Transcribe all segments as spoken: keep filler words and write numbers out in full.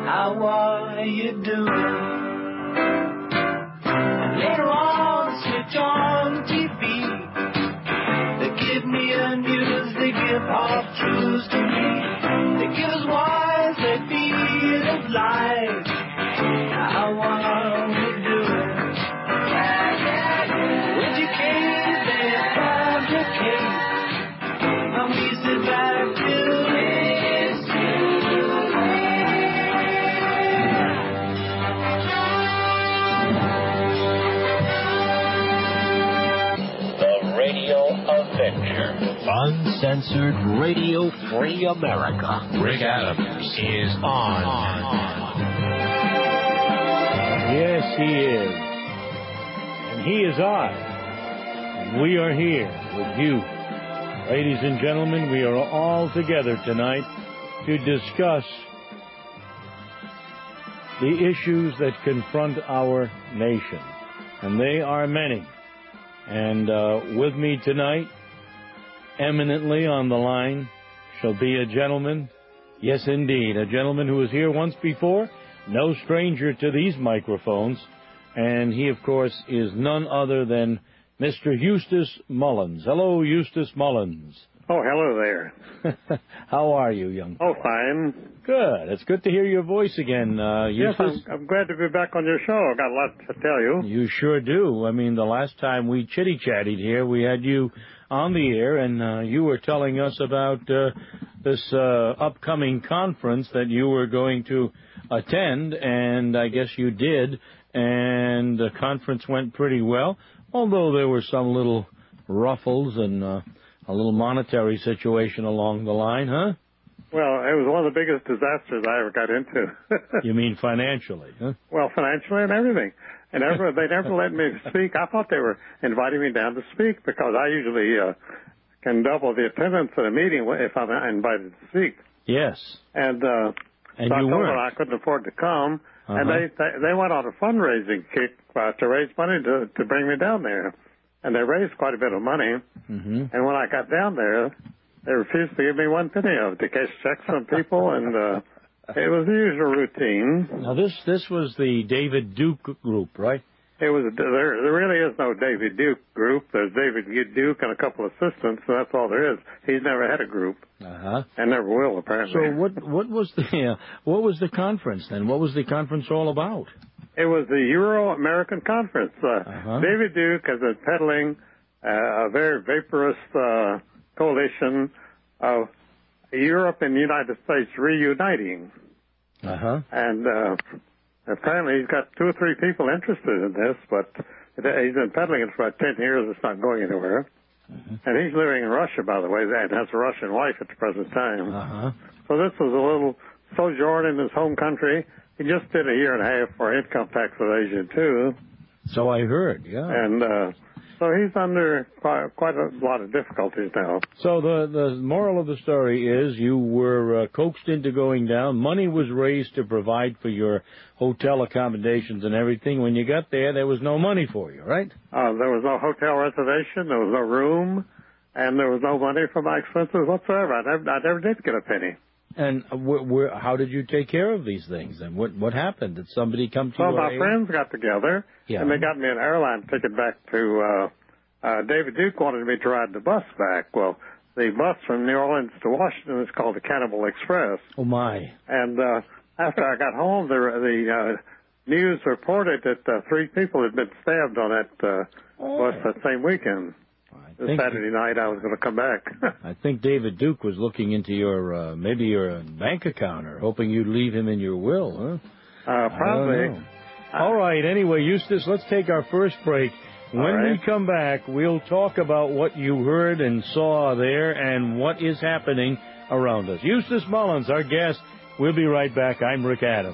how are you doing? And later on, switch on T V. They give me a news, they give half truths to me. They give us whys, they feed us lies. How are we doing? Educate, they fabricate. And we sit back to The Radio Avenger. Uncensored Radio Free America. Rick Adams is on. on. Yes, he is. And he is I. And we are here with you. Ladies and gentlemen, we are all together tonight to discuss the issues that confront our nation. And they are many. And uh, with me tonight, eminently on the line, shall be a gentleman. Yes, indeed, a gentleman who was here once before. No stranger to these microphones, and he, of course, is none other than Mister Eustace Mullins. Hello, Eustace Mullins. Oh, hello there. How are you, young Oh, fellow? fine. Good. It's good to hear your voice again, uh, Yes, Eustace. I'm, I'm glad to be back on your show. I've got a lot to tell you. You sure do. I mean, the last time we chitty-chatted here, we had you on the air, and uh, you were telling us about uh, this uh, upcoming conference that you were going to attend, and I guess you did, and the conference went pretty well, although there were some little ruffles and uh, a little monetary situation along the line, huh? Well, it was one of the biggest disasters I ever got into. You mean financially, huh? Well, financially and everything. And never, they never let me speak. I thought they were inviting me down to speak because I usually uh, can double the attendance at a meeting if I'm invited to speak. Yes. And, uh, and so I you told weren't. them I couldn't afford to come. Uh-huh. And they, they they went on a fundraising kick uh, to raise money to, to bring me down there. And they raised quite a bit of money. Mm-hmm. And when I got down there, they refused to give me one penny of it. They cashed checks from people, and uh, it was the usual routine. Now, this this was the David Duke group, right? It was there. There really is no David Duke group. There's David Duke and a couple of assistants, and that's all there is. He's never had a group, uh-huh. and never will, apparently. So what what was the uh, what was the conference then? What was the conference all about? It was the Euro American Conference. Uh, uh-huh. David Duke has been peddling uh, a very vaporous uh, coalition of Europe and the United States reuniting. Uh-huh. And uh, apparently he's got two or three people interested in this, but he's been peddling it for about ten years. It's not going anywhere. Uh-huh. And he's living in Russia, by the way, and has a Russian wife at the present time. Uh-huh. So this was a little sojourn in his home country. He just did a year and a half for income tax evasion, too. So I heard, yeah. And uh, so he's under quite, quite a lot of difficulties now. So the, the moral of the story is you were uh, coaxed into going down. Money was raised to provide for your hotel accommodations and everything. When you got there, there was no money for you, right? Uh, there was no hotel reservation. There was no room. And there was no money for my expenses whatsoever. I never, I never did get a penny. And wh- wh- how did you take care of these things? And what what happened? Did somebody come to you? Well, my aid? friends got together, yeah. and they got me an airline ticket back to, uh, uh, David Duke wanted me to ride the bus back. Well, the bus from New Orleans to Washington is called the Cannibal Express. Oh, my. And uh, after I got home, the, the uh, news reported that uh, three people had been stabbed on that uh, oh. bus that same weekend. This Saturday night, I was going to come back. I think David Duke was looking into your, uh, maybe your bank account or hoping you'd leave him in your will, huh? Uh, probably. All right. Anyway, Eustace, let's take our first break. When right. we come back, we'll talk about what you heard and saw there and what is happening around us. Eustace Mullins, our guest. We'll be right back. I'm Rick Adams.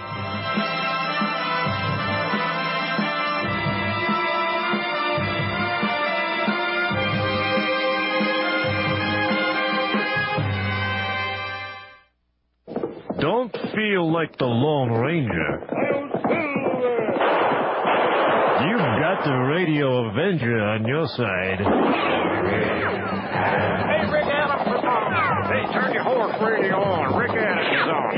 Don't feel like the Lone Ranger. You've got the Radio Avenger on your side. Hey, Rick Adams. Hey, Turn your horse radio on. Rick Adams is on.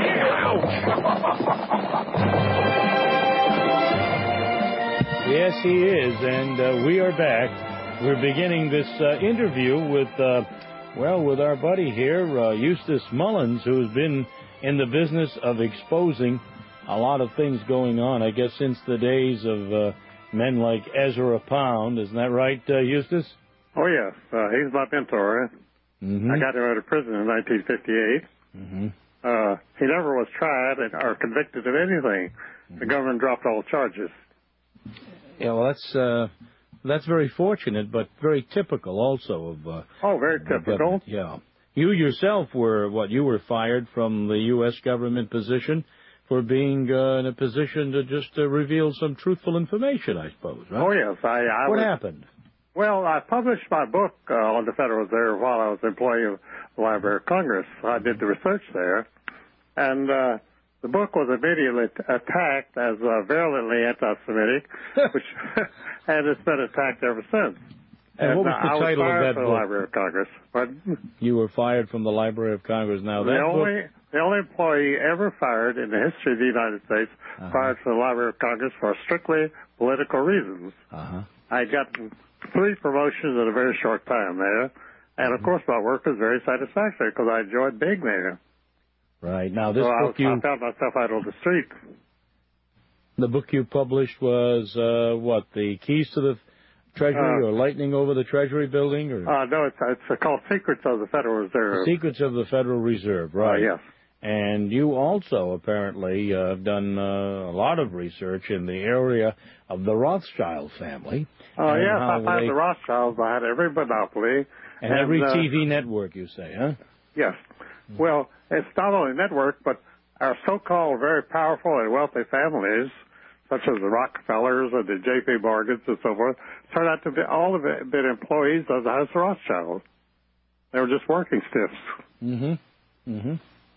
Yes, he is, and uh, we are back. We're beginning this uh, interview with, uh, well, with our buddy here, uh, Eustace Mullins, who has been in the business of exposing a lot of things going on, I guess, since the days of uh, men like Ezra Pound. Isn't that right, uh, Eustace? Oh, yes. Uh, he's my mentor. Mm-hmm. I got him out of prison in nineteen fifty-eight. Mm-hmm. Uh, he never was tried or convicted of anything. Mm-hmm. The government dropped all charges. Yeah, well, that's uh, that's very fortunate, but very typical also of. Uh, oh, very typical. Yeah, you yourself were what? You were fired from the U S government position for being uh, in a position to just uh, reveal some truthful information, I suppose. Right? Oh yes, I. I what was, happened? Well, I published my book uh, on the Federal Reserve while I was employee of the Library of Congress. I did the research there, and. Uh, The book was immediately attacked as uh, virulently anti-Semitic, which and it's been attacked ever since. And, and what was the I title was fired of that from book? The Library of Congress. Pardon? You were fired from the Library of Congress. Now that the only book... the only employee ever fired in the history of the United States uh-huh. fired from the Library of Congress for strictly political reasons. Uh-huh. I got three promotions in a very short time there, and of course my work was very satisfactory because I enjoyed being there. Right. Now, this so book I, you... I found myself out on the street. The book you published was, uh, what, The Keys to the Treasury uh, or Lightning Over the Treasury Building? Or? Uh, no, it's, it's called Secrets of the Federal Reserve. The Secrets of the Federal Reserve, right. Uh, yes. And you also apparently uh, have done uh, a lot of research in the area of the Rothschild family. Oh, uh, yes, I found they... the Rothschilds. I had every monopoly. And, and every uh, T V network, you say, huh? Yes. Well, it's not only network, but our so-called very powerful and wealthy families, such as the Rockefellers and the J P Morgans and so forth, turned out to be all of it been employees of the House of Rothschild. They were just working stiffs. Mm-hmm. Mm-hmm.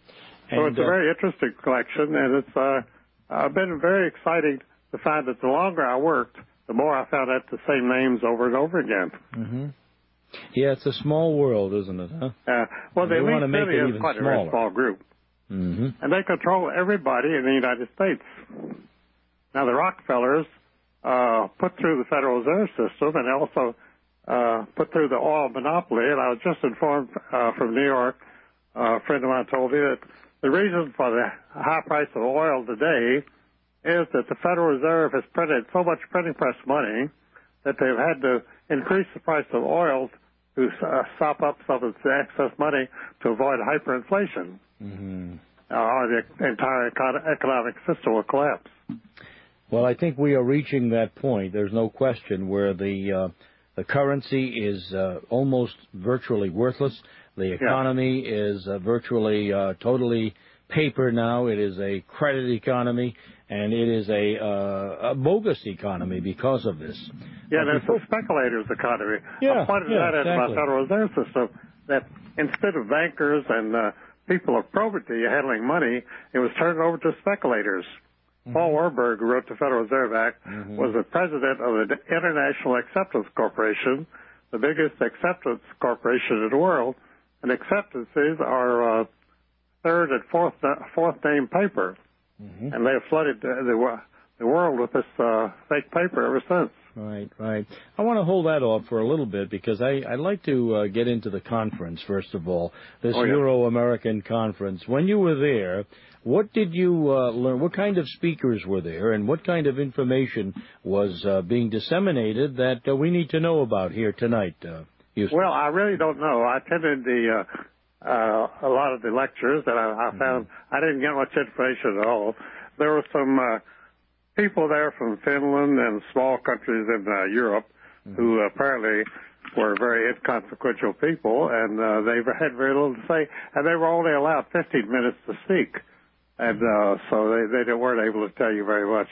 So and, it's a uh, very interesting collection, and it's uh, uh, been very exciting to find that the longer I worked, the more I found out the same names over and over again. Mm-hmm. Yeah, it's a small world, isn't it, huh? Uh, well, the elite really is quite smaller. a very small group. Mm-hmm. And they control everybody in the United States. Now, the Rockefellers uh, put through the Federal Reserve System and also uh, put through the oil monopoly. And I was just informed uh, from New York, uh, a friend of mine told me that the reason for the high price of oil today is that the Federal Reserve has printed so much printing press money that they've had to increase the price of oil to uh, sop up some of the excess money to avoid hyperinflation. Mm-hmm. Uh, or the entire econ- economic system will collapse. Well, I think we are reaching that point. There's no question where the uh, the currency is uh, almost virtually worthless. The economy yeah. is uh, virtually uh, totally paper now. It is a credit economy, and it is a, uh, a bogus economy because of this. Yeah, but there's before... a speculator's economy. Yeah, I pointed yeah, that exactly. out in my Federal Reserve System, that instead of bankers and uh, people of probity handling money, it was turned over to speculators. Mm-hmm. Paul Warburg, who wrote the Federal Reserve Act, mm-hmm. was the president of the International Acceptance Corporation, the biggest acceptance corporation in the world. And acceptances are uh, third and fourth fourth name paper, mm-hmm. and they have flooded the, the, the world with this uh, fake paper ever since. Right, right. I want to hold that off for a little bit because I, I'd like to uh, get into the conference, first of all, this oh, yeah. Euro-American conference. When you were there, what did you uh, learn? What kind of speakers were there, and what kind of information was uh, being disseminated that uh, we need to know about here tonight, uh, Houston? Well, I really don't know. I attended the uh, uh, a lot of the lectures, and I, I found mm-hmm. I didn't get much information at all. There were some uh, people there from Finland and small countries in uh, Europe mm-hmm. who apparently were very inconsequential people, and uh, they had very little to say, and they were only allowed fifteen minutes to speak, and uh, so they, they weren't able to tell you very much.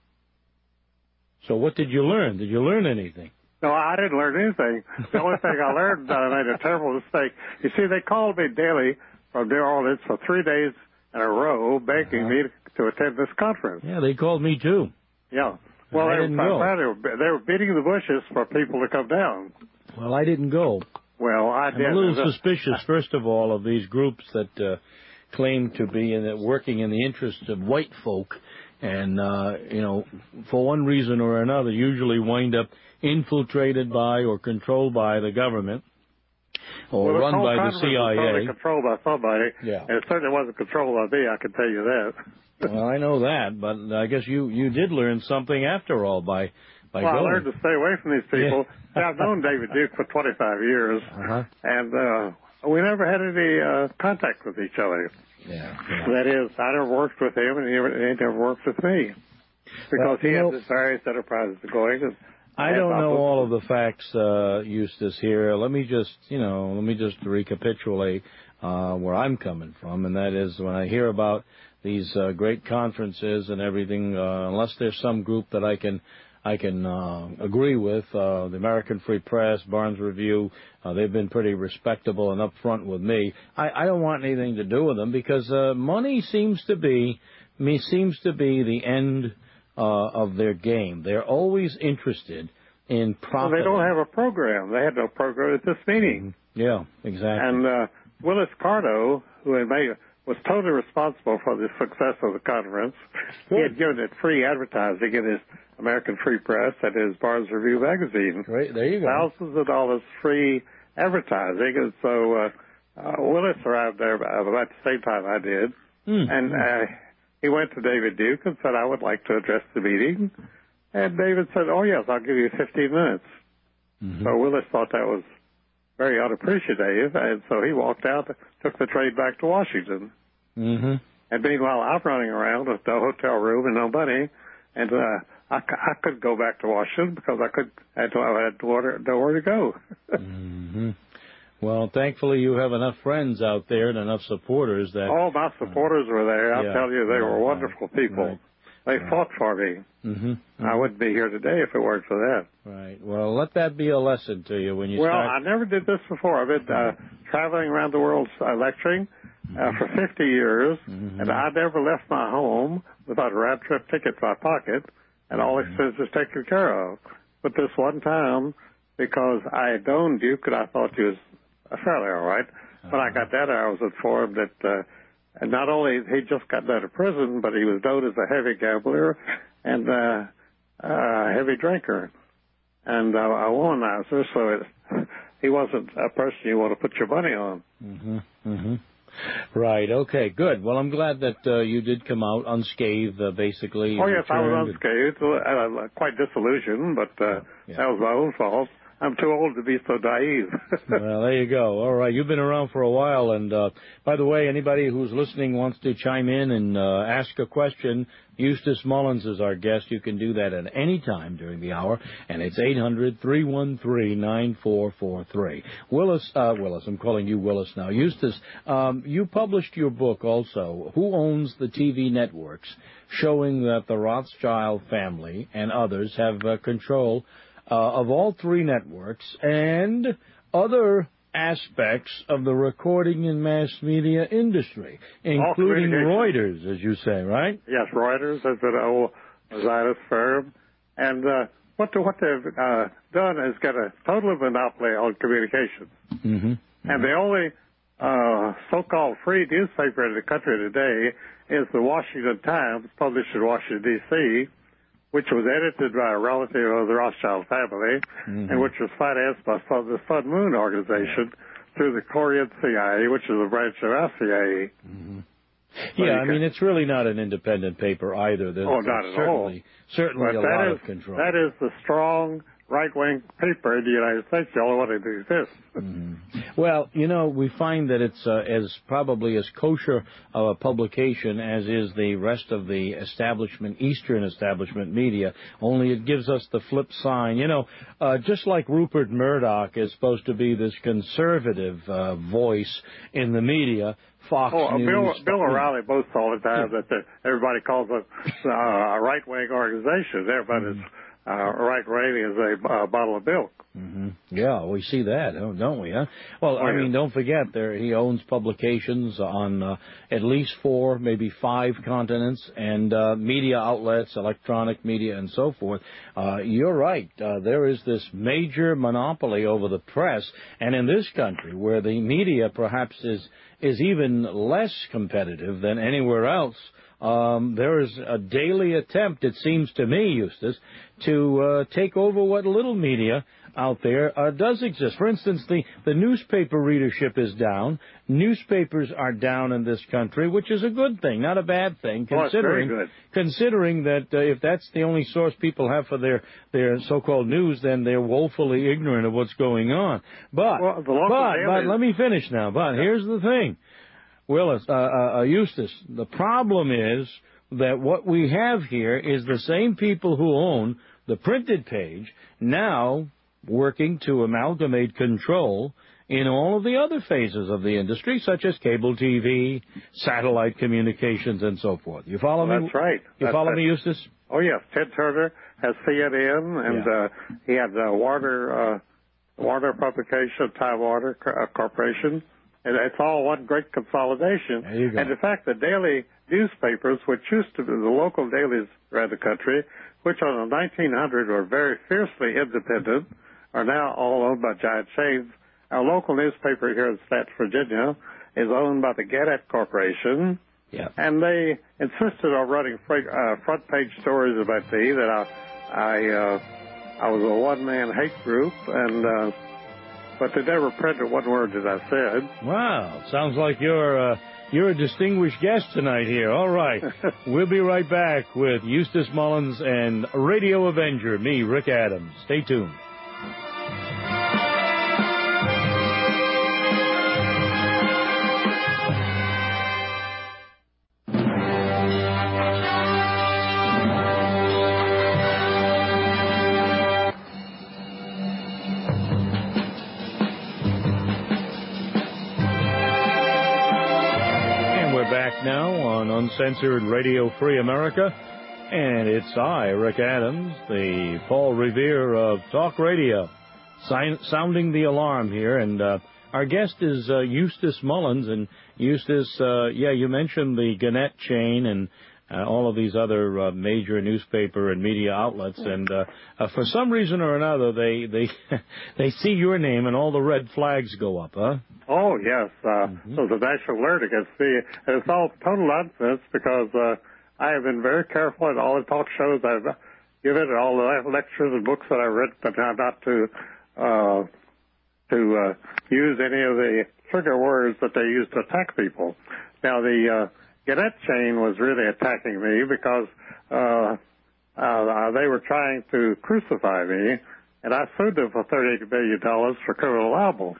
So what did you learn? Did you learn anything? No, I didn't learn anything. The only thing I learned that I made a terrible mistake. You see, they called me daily from New Orleans for three days in a row, begging uh-huh. me to, to attend this conference. Yeah, they called me too. Yeah. Well, I they, didn't were, go. they, were, they were beating the bushes for people to come down. Well, I didn't go. Well, I I'm did. a little suspicious, first of all, of these groups that uh, claim to be in, uh, working in the interests of white folk and, uh, you know, for one reason or another, usually wind up infiltrated by or controlled by the government or well, run by the C I A. Was totally controlled by somebody. Yeah. And it certainly wasn't controlled by me, I can tell you that. Well, I know that, but I guess you, you did learn something after all by, by well, going. I learned to stay away from these people. Yeah. See, I've known David Duke for twenty-five years, uh-huh. and uh, we never had any uh, contact with each other. Yeah, yeah. That is, I never worked with him, and he never, he never worked with me. Because well, he know, had his various enterprises going. And I don't know all of the facts, uh, Eustace, here. Let me just, you know, let me just recapitulate uh, where I'm coming from, and that is when I hear about these uh, great conferences and everything, uh, unless there's some group that I can I can uh, agree with, uh, the American Free Press, Barnes Review, uh, they've been pretty respectable and upfront with me. I, I don't want anything to do with them because uh, money seems to be me seems to be the end uh, of their game. They're always interested in profit. Well, they don't have a program. They had no program at this meeting. Mm-hmm. Yeah, exactly. And uh, Willis Carto, who had made, was totally responsible for the success of the conference, Good. He had given it free advertising in his American Free Press and his Barnes Review magazine. Great, there you go. Thousands of dollars free advertising. And so uh, uh, Willis arrived there about the same time I did. Mm-hmm. And uh, he went to David Duke and said, I would like to address the meeting. And David said, oh, yes, I'll give you fifteen minutes. Mm-hmm. So Willis thought that was very unappreciative, and so he walked out, took the train back to Washington. Mm-hmm. And meanwhile, I'm running around with no hotel room and no money, and uh, I, I couldn't go back to Washington because I could I had nowhere, nowhere to go. mm-hmm. Well, thankfully you have enough friends out there and enough supporters that... Oh, my supporters uh, were there. I'll yeah, tell you, they right, were wonderful right, people. Right, they right. fought for me. Mm-hmm, mm-hmm. I wouldn't be here today if it weren't for that. Right. Well, let that be a lesson to you when you well, start... Well, I never did this before. I've been uh, traveling around the world uh, lecturing uh, for fifty years, mm-hmm. and I never left my home without a round-trip ticket in my pocket, and all expenses taken care of. But this one time, because I had known Duke and I thought he was fairly all right, uh-huh. when I got that, I was informed that uh, and not only he just gotten out of prison, but he was known as a heavy gambler and uh, a heavy drinker and uh, a womanizer, so it, he wasn't a person you want to put your money on. Mm-hmm. Mm-hmm. Right. Okay. Good. Well, I'm glad that uh, you did come out unscathed, uh, basically. Oh yes, I was unscathed, uh, quite disillusioned, but uh, yeah. that was my own fault. I'm too old to be so naive. Well, there you go. All right. You've been around for a while. And, uh, by the way, anybody who's listening wants to chime in and uh, ask a question, Eustace Mullins is our guest. You can do that at any time during the hour. And it's eight hundred, three one three, nine four four three. Willis, uh, Willis, I'm calling you Willis now. Eustace, um, you published your book also, Who Owns the T V Networks, showing that the Rothschild family and others have uh, control Uh, of all three networks and other aspects of the recording and mass media industry, including Reuters, as you say, right? Yes, Reuters is an old Zionist firm. And uh, what, the, what they've uh, done is get a total monopoly on communications. Mm-hmm. Mm-hmm. And the only uh, so-called free newspaper in the country today is the Washington Times, published in Washington, D C, which was edited by a relative of the Rothschild family, mm-hmm. and which was financed by the Sun Moon Organization through the Korean C I A, which is a branch of our C I A. Mm-hmm. Yeah, I mean, it's really not an independent paper either. There's oh, not at certainly, all. Certainly but a lot is, of control. That is the strong right-wing paper in the United States, the only one that exists. Mm-hmm. Well, you know, we find that it's uh, as probably as kosher of a publication as is the rest of the establishment, Eastern establishment media, only it gives us the flip sign. You know, uh, just like Rupert Murdoch is supposed to be this conservative uh, voice in the media, Fox oh, News. Bill, Bill O'Reilly boasts all the time yeah. that the, everybody calls it uh, a right-wing organization. Everybody's mm-hmm. uh, right rating as a uh, bottle of milk. Mm-hmm. Yeah, we see that, don't we? Huh? Well, Oh, I yeah. mean, don't forget, there he owns publications on uh, at least four, maybe five continents, and uh, media outlets, electronic media, and so forth. Uh, you're right. Uh, there is this major monopoly over the press, and in this country, where the media perhaps is is even less competitive than anywhere else. Um, there is a daily attempt, it seems to me, Eustace, to uh, take over what little media out there uh, does exist. For instance, the, the newspaper readership is down. Newspapers are down in this country, which is a good thing, not a bad thing, considering Oh, it's very good. considering that uh, if that's the only source people have for their, their so-called news, then they're woefully ignorant of what's going on. But, Well, the local but, but, dailies- let me finish now. But Yeah. here's the thing. Willis, uh, uh, Eustace, the problem is that what we have here is the same people who own the printed page now working to amalgamate control in all of the other phases of the industry, such as cable T V, satellite communications, and so forth. You follow Well, me? that's right. You That's- follow that's- me, Eustace? Oh, yes. Ted Turner has C N N, and Yeah. uh, he had uh, Warner, uh, Warner Publication, Time Warner uh, Corporation. And it's all one great consolidation. There you go. And in fact, the daily newspapers, which used to be the local dailies around the country, which on the nineteen hundred were very fiercely independent, are now all owned by giant chains. Our local newspaper here in Stanton, Virginia, is owned by the Gannett Corporation. Yeah. And they insisted on running front, uh, front page stories about me that I, I, uh, I was a one man hate group, and uh, but they never printed one word that I said. Wow, sounds like you're uh, you're a distinguished guest tonight here. All right, we'll be right back with Eustace Mullins and Radio Avenger, me, Rick Adams. Stay tuned. Now on Uncensored Radio Free America, and it's I, Rick Adams, the Paul Revere of Talk Radio, si- sounding the alarm here, and uh, our guest is uh, Eustace Mullins, and Eustace, uh, yeah, you mentioned the Gannett chain and uh, all of these other uh, major newspaper and media outlets, and uh, uh, for some reason or another, they they they see your name and all the red flags go up, huh? Oh, yes. Uh, Mm-hmm. So the national alert against me. And it's all total nonsense because uh, I have been very careful in all the talk shows I've given and all the lectures and books that I've written, but not to uh, to uh, use any of the trigger words that they use to attack people. Now, the uh, Gannett chain was really attacking me because uh, uh, they were trying to crucify me, and I sued them for thirty-eight million dollars for criminal libel.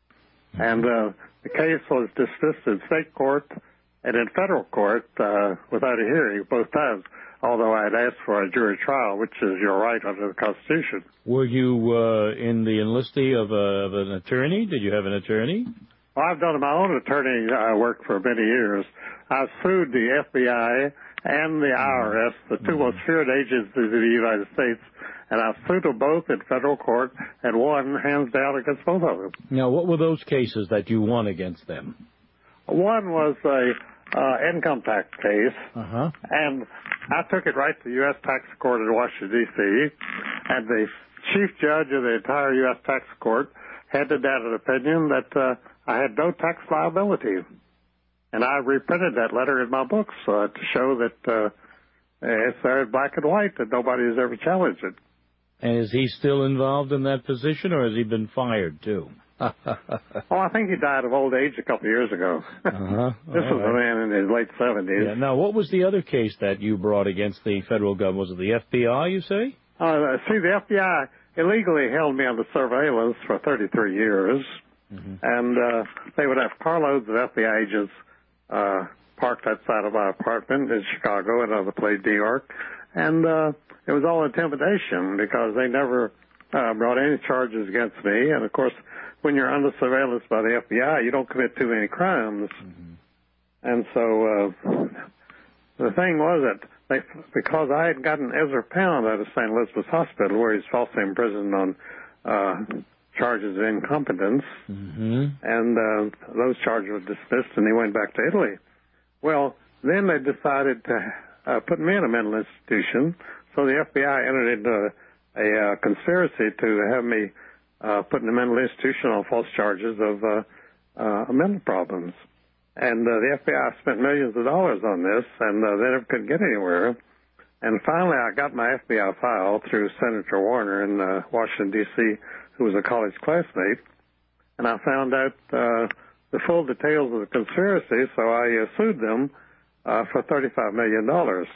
And uh, the case was dismissed in state court and in federal court uh, without a hearing both times, although I had asked for a jury trial, which is your right under the Constitution. Were you uh, in the enlistee of, a, of an attorney? Did you have an attorney? Well, I've done my own attorney uh, work for many years. I've sued the F B I and the I R S, the two most feared agencies in the United States, and I've sued them both in federal court and won hands down against both of them. Now, what were those cases that you won against them? One was a uh, income tax case, Uh-huh. and I took it right to the U S Tax Court in Washington, D C, and the chief judge of the entire U S Tax Court handed down an opinion that uh, I had no tax liability. And I reprinted that letter in my books uh, to show that uh, it's there in black and white, that nobody has ever challenged it. And is he still involved in that position, or has he been fired, too? Oh, I think he died of old age a couple of years ago. Uh-huh. This All was a right. man in his late seventies. Yeah. Now, what was the other case that you brought against the federal government? Was it the F B I, you say? Uh, see, the F B I illegally held me under surveillance for thirty-three years, Mm-hmm. and uh, they would have carloads of F B I agents uh, parked outside of my apartment in Chicago and other place, New York, and uh, it was all intimidation because they never uh, brought any charges against me, and of course, when you're under surveillance by the F B I, you don't commit too many crimes. Mm-hmm. And so uh, the thing was that they, because I had gotten Ezra Pound out of Saint Elizabeth's Hospital, where he's falsely imprisoned on uh, charges of incompetence, mm-hmm. and uh, those charges were dismissed, and he went back to Italy. Well, then they decided to uh, put me in a mental institution, so the F B I entered into a, a uh, conspiracy to have me uh, put in a mental institution on false charges of uh, uh, mental problems. And uh, the F B I spent millions of dollars on this, and uh, they never could get anywhere. And finally, I got my F B I file through Senator Warner in uh, Washington, D C, who was a college classmate, and I found out uh, the full details of the conspiracy, so I uh, sued them uh, for thirty-five million dollars.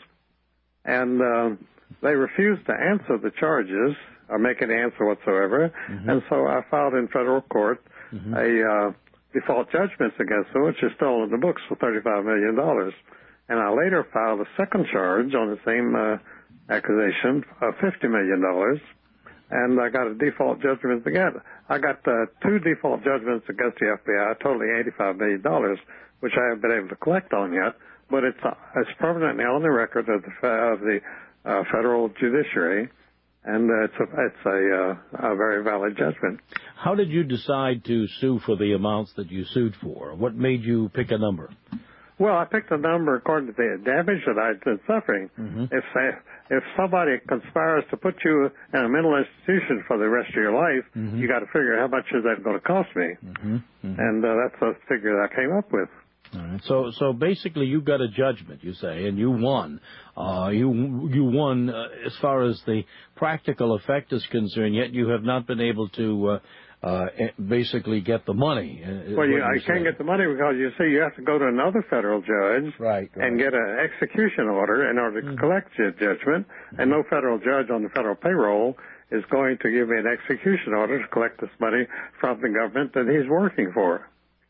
And uh, they refused to answer the charges or make any answer whatsoever, mm-hmm. and so I filed in federal court mm-hmm. a... Uh, default judgments against them, which is still in the books for thirty-five million dollars. And I later filed a second charge on the same uh, accusation of fifty million dollars, and I got a default judgment again. I got uh, two default judgments against the F B I, totaling eighty-five million dollars, which I haven't been able to collect on yet, but it's, uh, it's permanently on the record of the, of the uh, federal judiciary, and uh, it's, a, it's a, uh, a very valid judgment. How did you decide to sue for the amounts that you sued for? What made you pick a number? Well, I picked a number according to the damage that I'd been suffering. Mm-hmm. If if somebody conspires to put you in a mental institution for the rest of your life, mm-hmm. you got to figure how much is that going to cost me, mm-hmm. Mm-hmm. and uh, that's the figure that I came up with. All right. So, so basically, you got a judgment, you say, and you won. Uh, you you won uh, as far as the practical effect is concerned. Yet you have not been able to uh, uh, basically get the money. Well, you, I can't get the money because you see, you have to go to another federal judge right, right. and get an execution order in order to mm-hmm. collect your judgment. Mm-hmm. And no federal judge on the federal payroll is going to give me an execution order to collect this money from the government that he's working for.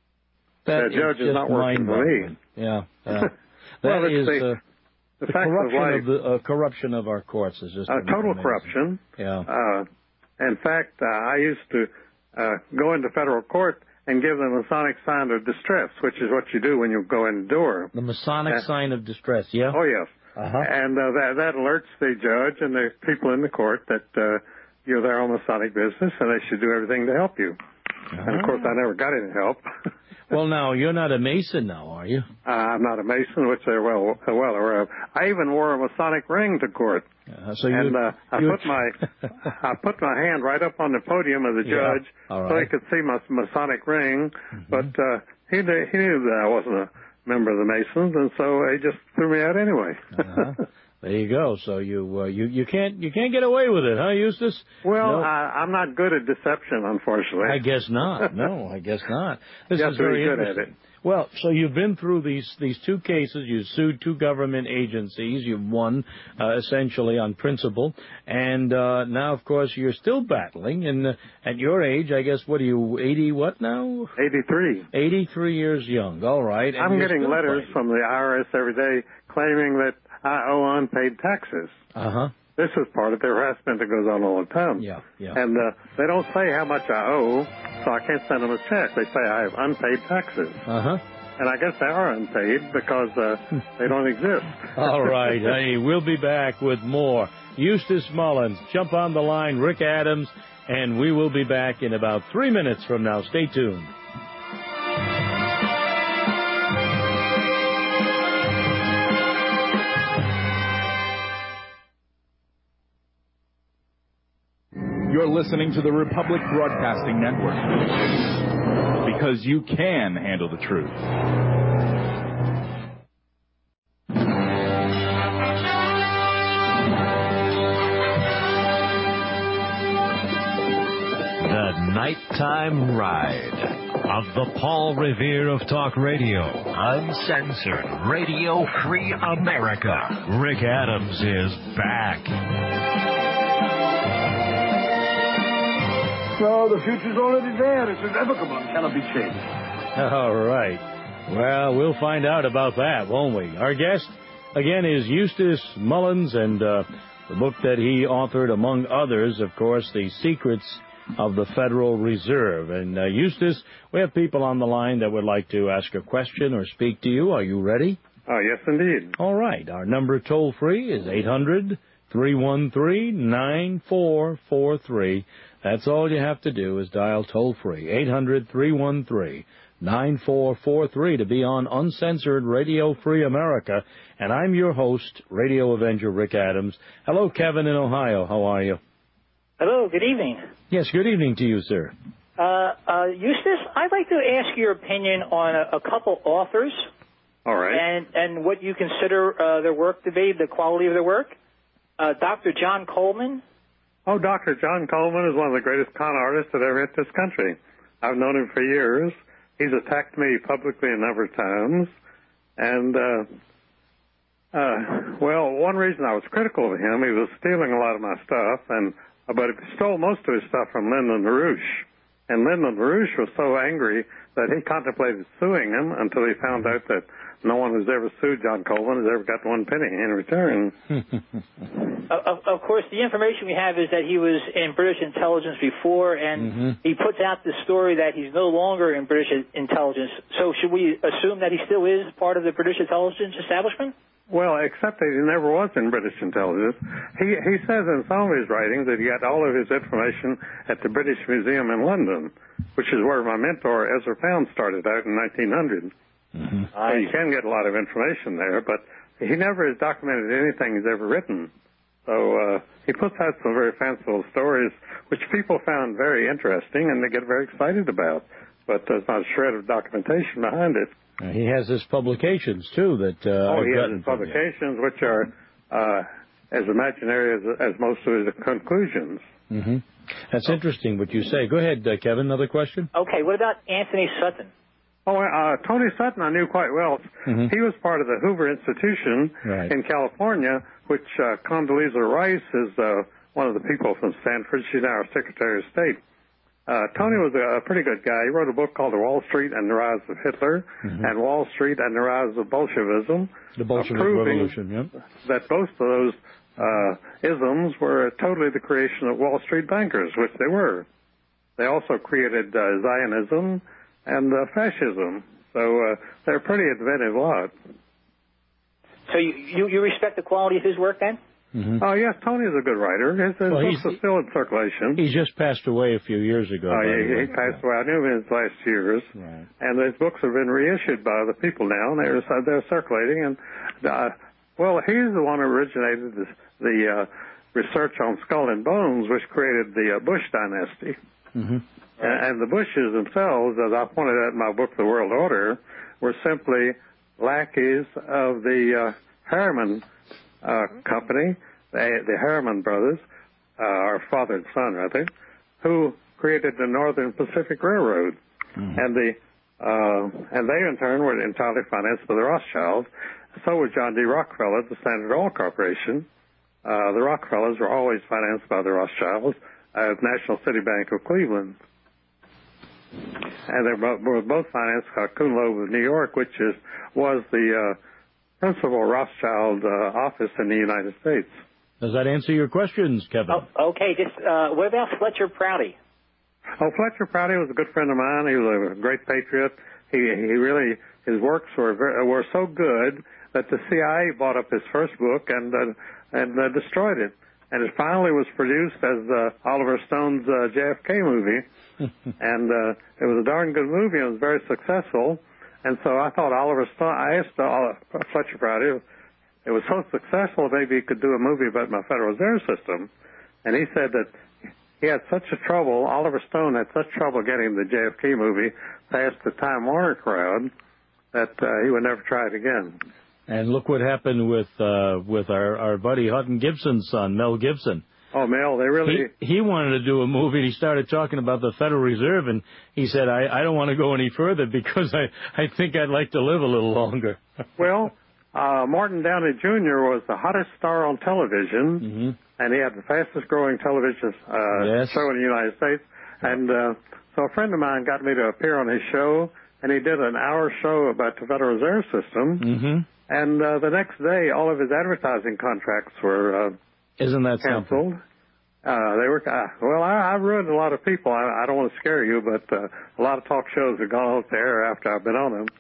That the judge is, is not working for me. Yeah, yeah. That well, is the, uh, the, the fact corruption of, life, of the uh, corruption of our courts is just uh, total amazing. corruption. Yeah. Uh, in fact, uh, I used to uh, go into federal court and give them a Masonic sign of distress, which is what you do when you go in the door. The Masonic uh, sign of distress. Yeah. Oh yes. Uh-huh. And uh, that that alerts the judge and the people in the court that uh, you're there on Masonic business and they should do everything to help you. Uh-huh. And of course, I never got any help. Well, now, you're not a Mason now, are you? Uh, I'm not a Mason, which they're well, well aware of. I even wore a Masonic ring to court. Uh, so and you, uh, I you... put my I put my hand right up on the podium of the judge yeah. All right. so he could see my Masonic ring. Mm-hmm. But uh, he, he knew that I wasn't a member of the Masons, and so he just threw me out anyway. uh-huh. There you go. So you uh, you you can't you can't get away with it, huh, Eustace? Well, no. I, I'm not good at deception, unfortunately. I guess not. No, I guess not. This you is have to very be good interesting. at it. Well, so you've been through these these two cases. You sued two government agencies. You've won uh, essentially on principle, and uh, now, of course, you're still battling. And uh, at your age, I guess, what are you, eighty? What now? Eighty-three. Eighty-three years young. All right. And I'm getting letters fighting. from the I R S every day claiming that I owe unpaid taxes. Uh huh. This is part of the harassment that goes on all the time. Yeah, yeah. And uh, they don't say how much I owe, so I can't send them a check. They say I have unpaid taxes. Uh-huh. And I guess they are unpaid because uh, they don't exist. All right, honey. We'll be back with more. Eustace Mullins, jump on the line, Rick Adams, and we will be back in about three minutes from now. Stay tuned. You're listening to the Republic Broadcasting Network, because you can handle the truth. The Nighttime Ride of the Paul Revere of Talk Radio. Uncensored, radio-free America. Rick Adams is back. No, the future's already there. It's irrevocable and cannot be changed. All right. Well, we'll find out about that, won't we? Our guest, again, is Eustace Mullins, and uh, the book that he authored, among others, of course, The Secrets of the Federal Reserve. And, uh, Eustace, we have people on the line that would like to ask a question or speak to you. Are you ready? Oh, yes, indeed. All right. Our number toll-free is eight hundred, three one three, nine four four three. That's all you have to do is dial toll-free, eight hundred, three one three, nine four four three to be on Uncensored Radio Free America. And I'm your host, Radio Avenger Rick Adams. Hello, Kevin in Ohio. How are you? Hello, good evening. Yes, good evening to you, sir. Uh, uh, Eustace, I'd like to ask your opinion on a, a couple authors. All right. And, and what you consider uh, their work to be, the quality of their work. Uh, Doctor John Coleman. Oh, Doctor John Coleman is one of the greatest con artists that ever hit this country. I've known him for years. He's attacked me publicly a number of times. And, uh, uh, well, one reason I was critical of him, he was stealing a lot of my stuff, and but he stole most of his stuff from Lyndon LaRouche. And Lyndon LaRouche was so angry that he contemplated suing him until he found out that no one who's ever sued John Coleman has ever got one penny in return. of, of course, the information we have is that he was in British intelligence before, and mm-hmm. he puts out the story that he's no longer in British intelligence. So should we assume that he still is part of the British intelligence establishment? Well, except that he never was in British intelligence. He, he says in some of his writings that he got all of his information at the British Museum in London, which is where my mentor, Ezra Pound, started out in nineteen hundred. Mm-hmm. So you can get a lot of information there, but he never has documented anything he's ever written. So uh, he puts out some very fanciful stories, which people found very interesting and they get very excited about. But there's not a shred of documentation behind it. Uh, he has his publications, too, that... Uh, oh, he has his publications, which are uh, as imaginary as, as most of his conclusions. Mm-hmm. That's oh. interesting what you say. Go ahead, uh, Kevin, another question? Okay, what about Anthony Sutton? Oh, uh, Tony Sutton I knew quite well. Mm-hmm. He was part of the Hoover Institution right. in California, which uh, Condoleezza Rice is uh, one of the people from Stanford. She's now our Secretary of State. Uh, Tony was a, a pretty good guy. He wrote a book called The Wall Street and the Rise of Hitler mm-hmm. and Wall Street and the Rise of Bolshevism. The Bolshevik Revolution, yep. That both of those uh, isms were totally the creation of Wall Street bankers, which they were. They also created uh, Zionism and uh, fascism. So uh, they're a pretty inventive lot. So you, you, you respect the quality of his work, then? Mm-hmm. Oh, yes, Tony's a good writer. His, his well, books are still in circulation. He just passed away a few years ago. Oh, he, he passed away. I knew him in his last years. Right. And his books have been reissued by other people now, and they're, they're circulating. And, uh, well, he's the one who originated the, the uh, research on skull and bones, which created the uh, Bush dynasty. Mm-hmm. And, and the Bushes themselves, as I pointed out in my book, The World Order, were simply lackeys of the uh, Harriman uh, Company, the, the Harriman brothers, uh, our father and son, rather, who created the Northern Pacific Railroad. Mm-hmm. And the uh, and they, in turn, were entirely financed by the Rothschilds. So was John D. Rockefeller, the Standard Oil Corporation. Uh, the Rockefellers were always financed by the Rothschilds, uh, National City Bank of Cleveland. And they were both financed by Kuhn Loeb of New York, which is was the uh, principal Rothschild uh, office in the United States. Does that answer your questions, Kevin? Oh, okay. Just uh, what about Fletcher Prouty? Oh, Fletcher Prouty was a good friend of mine. He was a great patriot. He he really his works were very, were so good that the C I A bought up his first book and uh, and uh, destroyed it. And it finally was produced as uh, Oliver Stone's uh, J F K movie. And uh, it was a darn good movie. It was very successful. And so I thought Oliver Stone, I asked uh, Fletcher Prouty, it was so successful, maybe he could do a movie about my Federal Reserve System. And he said that he had such a trouble, Oliver Stone had such trouble getting the J F K movie past the Time Warner crowd that uh, he would never try it again. And look what happened with uh, with our, our buddy Hutton Gibson's son, Mel Gibson. Oh, Mel, they really... He, he wanted to do a movie, and he started talking about the Federal Reserve, and he said, I, I don't want to go any further because I, I think I'd like to live a little longer. Well, uh, Martin Downey Junior was the hottest star on television, mm-hmm. and he had the fastest-growing television uh, yes. show in the United States. And uh, so a friend of mine got me to appear on his show, and he did an hour show about the Federal Reserve System. Mm-hmm. And uh, the next day, all of his advertising contracts were... Uh, Isn't that canceled. something? Uh, they were, uh, well, I, I've ruined a lot of people. I, I don't want to scare you, but uh, a lot of talk shows have gone off the air after I've been on them.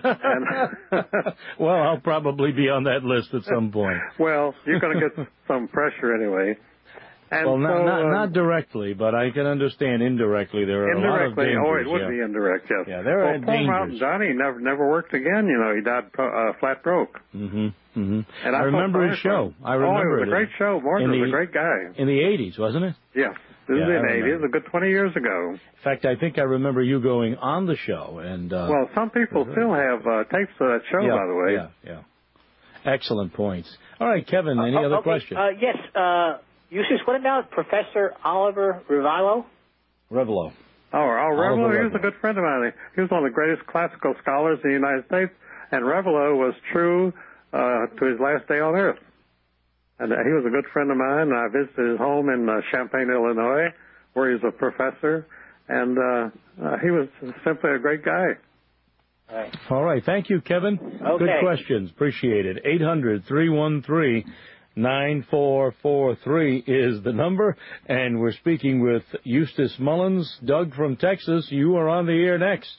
and well, I'll probably be on that list at some point. Well, you're going to get some pressure anyway. And well, not, so, not, uh, not directly, but I can understand indirectly. There are a lot of dangers. Oh, it would yeah. be indirect, yes. Yeah, there well, are poor dangers. Mountain Johnny never never worked again. You know, he died uh, flat broke. Mm-hmm. Mm-hmm. And I, I remember his show. I remember oh, it was it. a great show. Morton was the, a great guy. In the eighties, wasn't it? Yes. This yeah, was in the eighties, a good twenty years ago. In fact, I think I remember you going on the show. and uh, Well, some people still have uh, tapes of that show, yeah, by the way. Yeah, yeah. Excellent points. All right, Kevin, any uh, other okay. questions? Uh, yes. Uh, Eustace, what about Professor Oliver Revillo? Revillo. Oh, oh Revillo, he was Revillo. a good friend of mine. He was one of the greatest classical scholars in the United States, and Revillo was true uh, to his last day on earth. And uh, he was a good friend of mine. I visited his home in uh, Champaign, Illinois, where he was a professor, and uh, uh, he was simply a great guy. All right. All right. Thank you, Kevin. Okay. Good questions. Appreciate it. eight hundred, three one three, nine four four three is the number, and we're speaking with Eustace Mullins. Doug from Texas, you are on the air next.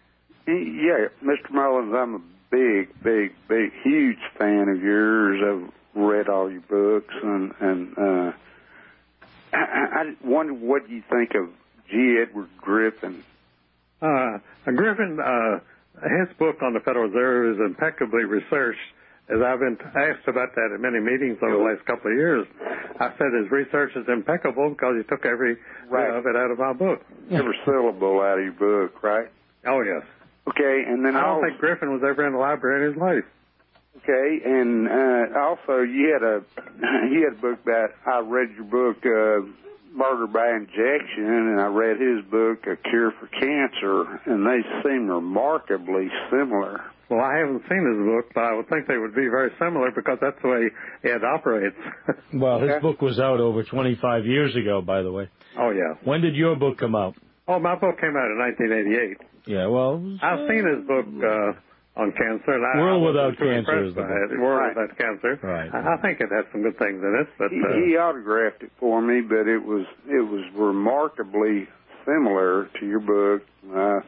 Yeah, Mister Mullins, I'm a big, big, big, huge fan of yours. I've read all your books, and, and uh, I, I wonder what you think of G. Edward Griffin. Uh, Griffin, uh, his book on the Federal Reserve is impeccably researched. As I've been asked about that at many meetings over the last couple of years, I said his research is impeccable because he took every right. bit of it out of my book. Every syllable out of your book, right? Oh, yes. Okay, and then I don't also, think Griffin was ever in the library in his life. Okay, and uh, also you had a you had a book about, I read your book, uh, Murder by Injection, and I read his book, A Cure for Cancer, and they seem remarkably similar. Well, I haven't seen his book, but I would think they would be very similar because that's the way Ed operates. Well, his okay. book was out over twenty-five years ago, by the way. Oh, yeah. When did your book come out? Oh, my book came out in nineteen eighty-eight. Yeah, well... I've seen his book uh, on cancer. And I, World I Without too Cancer is the by book. it. World Right. Without Cancer. Right. I, I think it had some good things in it. But He, uh, he autographed it for me, but it was it was remarkably similar to your book. Uh,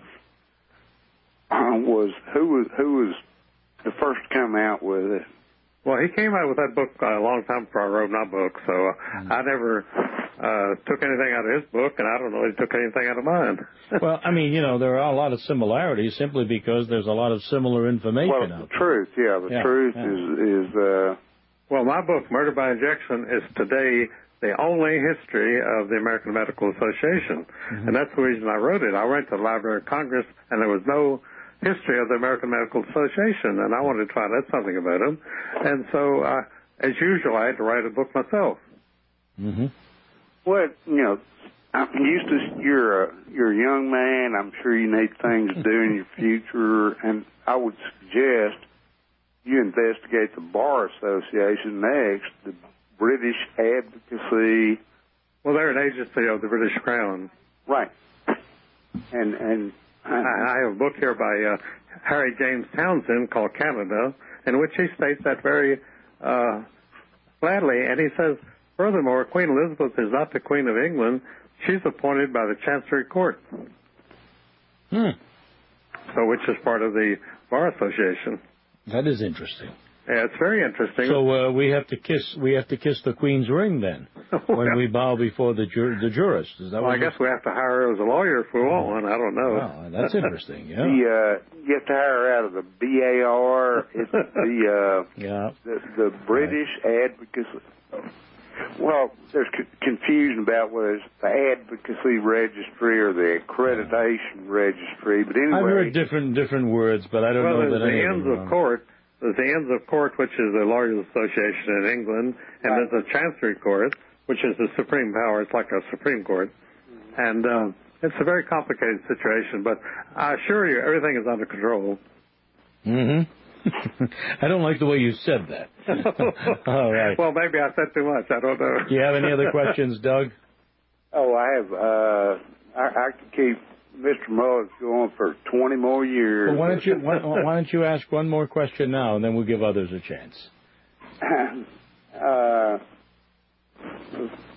was who was who was the first to come out with it? Well, he came out with that book uh, a long time before I wrote my book, so uh, Mm-hmm. I never uh, took anything out of his book, and I don't know if he took anything out of mine. Well, I mean, you know, there are a lot of similarities simply because there's a lot of similar information Well, out the there. truth, yeah, the Yeah, truth yeah. is is uh, Well, my book, Murder by Injection, is today the only history of the American Medical Association, Mm-hmm. and that's the reason I wrote it. I went to the Library of Congress, and there was no history of the American Medical Association, and I wanted to find out something about them. And so, uh, as usual, I had to write a book myself. Mm-hmm. well, you know, I'm Eustace, you're a you're a young man. I'm sure you need things to do in your future, and I would suggest you investigate the Bar Association next, the British Advocacy. Well, they're an agency of the British Crown. Right. And and I, I have a book here by uh, Harry James Townsend called Canada, in which he states that very uh, flatly, and he says, furthermore, Queen Elizabeth is not the Queen of England. She's appointed by the Chancery Court, Hmm. so which is part of the Bar Association. That is interesting. Yeah, it's very interesting. So uh, we have to kiss we have to kiss the Queen's ring then when we bow before the jur- the jurist. Is that well, what I guess we have to hire her as a lawyer if we want one. I don't know. Wow, that's interesting. Yeah. the uh, you have to hire out of the B A R. It's the uh, yeah. the, the British Advocacy. Well, there's c- confusion about whether it's the Advocacy Registry or the Accreditation Registry. But anyway, I've heard different different words, but I don't well, know that there's any the of Inns them of are. Court. There's the Inns of Court, which is the Lawyers Association in England, and Right. there's the Chancery Court, which is the supreme power. It's like a Supreme Court. And uh, it's a very complicated situation, but I assure you, everything is under control. Mm-hmm. I don't like the way you said that. All right. Well, maybe I said too much. I don't know. Do you have any other questions, Doug? oh, I have. Uh, I, I could keep Mister Mullins going for twenty more years. Well, why don't you why, why don't you ask one more question now, and then we'll give others a chance. uh,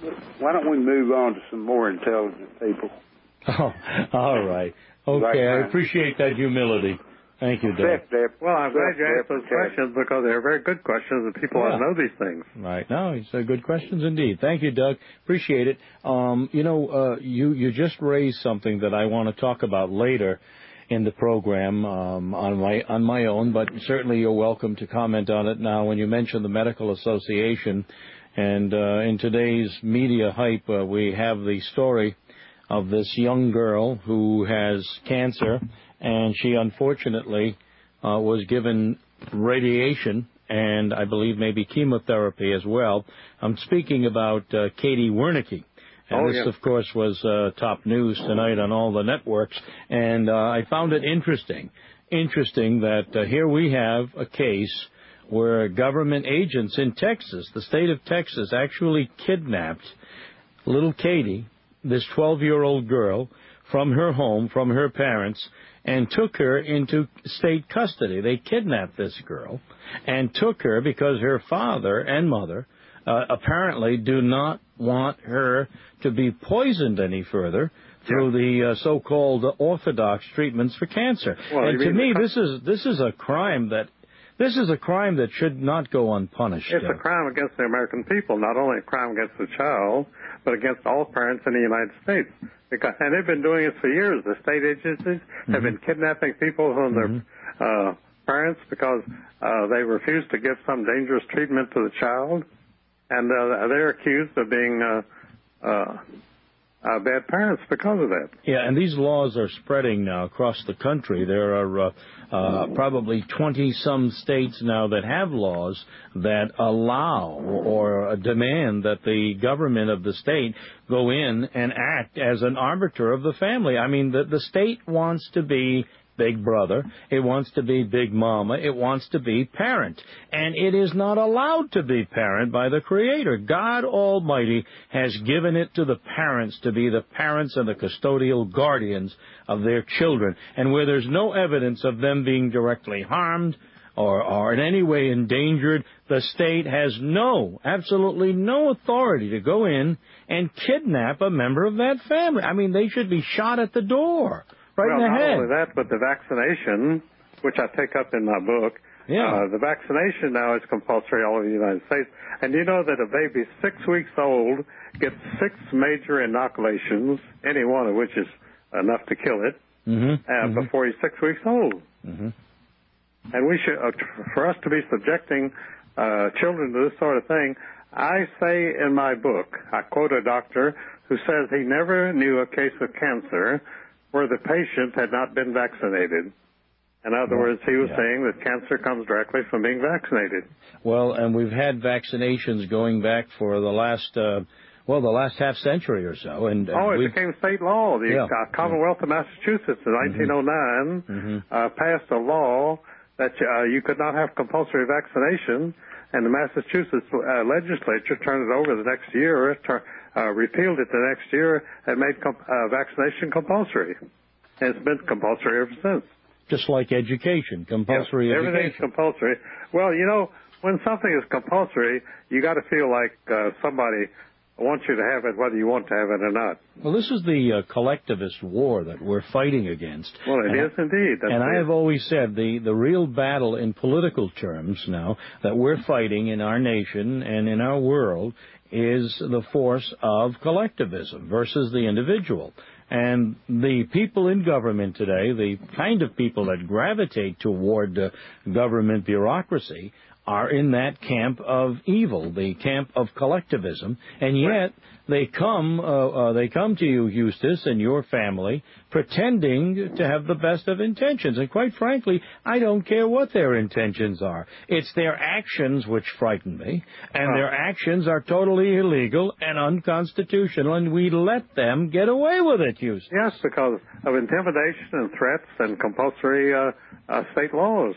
why don't we move on to some more intelligent people? Oh, all right. Okay, I appreciate that humility. Thank you, Doug. Well, I'm glad you asked those questions because they're very good questions and people Yeah. ought to know these things. Right. No, it's uh, good questions indeed. Thank you, Doug. Appreciate it. Um, you know, uh, you, you just raised something that I want to talk about later in the program um, on my on my own, but certainly you're welcome to comment on it now. When you mentioned the Medical Association, and uh, in today's media hype, uh, we have the story of this young girl who has cancer, and she unfortunately uh, was given radiation and I believe maybe chemotherapy as well. I'm speaking about uh, Katie Wernicke. And oh, this, yeah. of course, was uh, top news tonight on all the networks. And uh, I found it interesting, interesting that uh, here we have a case where government agents in Texas, the state of Texas, actually kidnapped little Katie, this twelve-year-old girl, from her home, from her parents, and took her into state custody. They kidnapped this girl and took her because her father and mother uh, apparently do not want her to be poisoned any further through yeah. the uh, so-called orthodox treatments for cancer. Well, and to me, this is this is a crime that this is a crime that should not go unpunished. It's a crime against the American people, not only a crime against the child, but against all parents in the United States. Because, and they've been doing it for years. The state agencies have mm-hmm. been kidnapping people from their mm-hmm. uh, parents because uh, they refuse to give some dangerous treatment to the child, and uh, they're accused of being uh, uh, uh, bad parents because of that. Yeah, and these laws are spreading now across the country. There are uh, uh, probably twenty-some states now that have laws that allow or demand that the government of the state go in and act as an arbiter of the family. I mean, the, the state wants to be Big Brother. It wants to be Big Mama. It wants to be parent. And it is not allowed to be parent by the Creator. God Almighty has given it to the parents to be the parents and the custodial guardians of their children. And where there's no evidence of them being directly harmed or, or in any way endangered, the state has no, absolutely no authority to go in and kidnap a member of that family. I mean, they should be shot at the door. Right well, in the not head. only that, but the vaccination, which I take up in my book, yeah. uh, the vaccination now is compulsory all over the United States. And you know that a baby six weeks old gets six major inoculations, any one of which is enough to kill it, mm-hmm. Uh, mm-hmm. before he's six weeks old. Mm-hmm. And we should, uh, for us to be subjecting uh, children to this sort of thing, I say in my book, I quote a doctor who says he never knew a case of cancer where the patient had not been vaccinated. In other words, he was yeah. saying that cancer comes directly from being vaccinated. Well, and we've had vaccinations going back for the last, uh, well, the last half century or so. And uh, oh, it we... became state law. The yeah. uh, Commonwealth yeah. of Massachusetts in nineteen oh nine mm-hmm. uh, passed a law that uh, you could not have compulsory vaccination, and the Massachusetts uh, legislature turned it over the next year, Uh, repealed it the next year and made comp- uh, vaccination compulsory. And it's been compulsory ever since. Just like education, compulsory yeah, education. Everything's compulsory. Well, you know, when something is compulsory, you got to feel like uh, somebody wants you to have it whether you want to have it or not. Well, this is the uh, collectivist war that we're fighting against. Well, it and is indeed. That's and it. I have always said the, the real battle in political terms now that we're fighting in our nation and in our world is the force of collectivism versus the individual. And the people in government today, the kind of people that gravitate toward uh, government bureaucracy, are in that camp of evil, the camp of collectivism, and yet they come, uh, uh, they come to you, Eustace, and your family, pretending to have the best of intentions. And quite frankly, I don't care what their intentions are. It's their actions which frighten me, and huh. their actions are totally illegal and unconstitutional, and we let them get away with it, Eustace. Yes, because of intimidation and threats and compulsory uh, uh, state laws.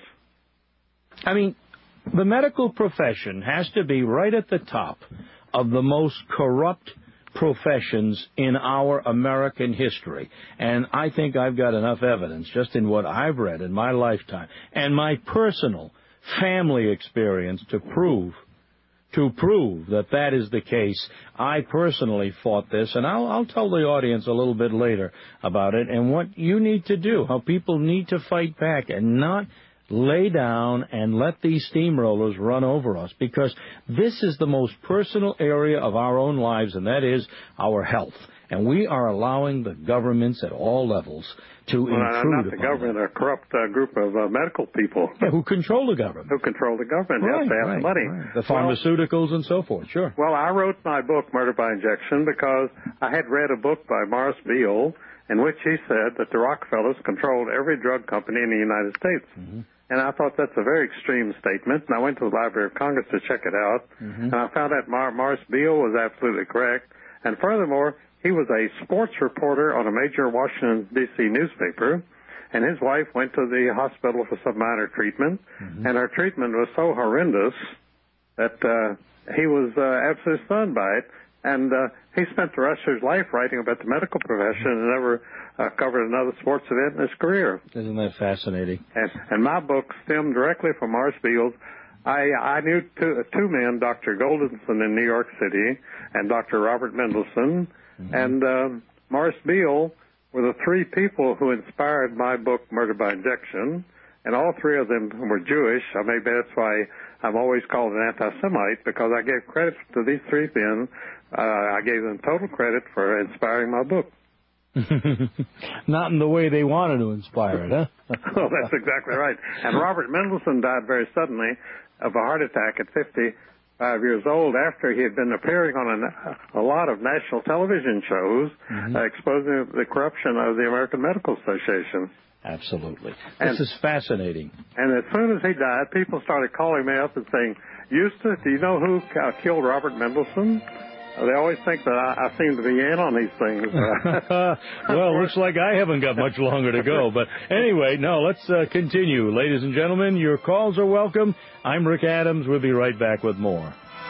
I mean, the medical profession has to be right at the top of the most corrupt professions in our American history. And I think I've got enough evidence just in what I've read in my lifetime and my personal family experience to prove to prove that that is the case, I personally fought this, and I'll, I'll tell the audience a little bit later about it and what you need to do, how people need to fight back and not lay down and let these steamrollers run over us, because this is the most personal area of our own lives, and that is our health. And we are allowing the governments at all levels to well, intrude not the upon government, them. a corrupt uh, group of uh, medical people. Yeah, who control the government. Who control the government, right, yes, they have right, the money. Right. The pharmaceuticals well, and so forth, sure. Well, I wrote my book, Murder by Injection, because I had read a book by Morris Beale in which he said that the Rockefellers controlled every drug company in the United States. Mm-hmm. And I thought that's a very extreme statement, and I went to the Library of Congress to check it out, mm-hmm. and I found that Mar- Morris Beale was absolutely correct. And furthermore, he was a sports reporter on a major Washington, D C newspaper, and his wife went to the hospital for some minor treatment, mm-hmm. and her treatment was so horrendous that uh, he was uh, absolutely stunned by it. And uh, he spent the rest of his life writing about the medical profession and never uh, covered another sports event in his career. Isn't that fascinating? And, and my book stemmed directly from Morris Beale. I, I knew two, two men, Doctor Goldenson in New York City and Doctor Robert Mendelsohn. Mm-hmm. And um, Morris Beale were the three people who inspired my book, Murder by Injection. And all three of them were Jewish. I maybe that's why I'm always called an anti-Semite, because I gave credit to these three men. Uh, I gave them total credit for inspiring my book. Not in the way they wanted to inspire it, huh? Well, that's exactly right. And Robert Mendelsohn died very suddenly of a heart attack at fifty-five years old after he had been appearing on a, a lot of national television shows, mm-hmm. uh, exposing the corruption of the American Medical Association. Absolutely. And, this is fascinating. And as soon as he died, people started calling me up and saying, Eustace, do you know who uh, killed Robert Mendelsohn? They always think that I, I seem to be in on these things. Well, looks like I haven't got much longer to go. But anyway, no, let's uh, continue. Ladies and gentlemen, your calls are welcome. I'm Rick Adams. We'll be right back with more.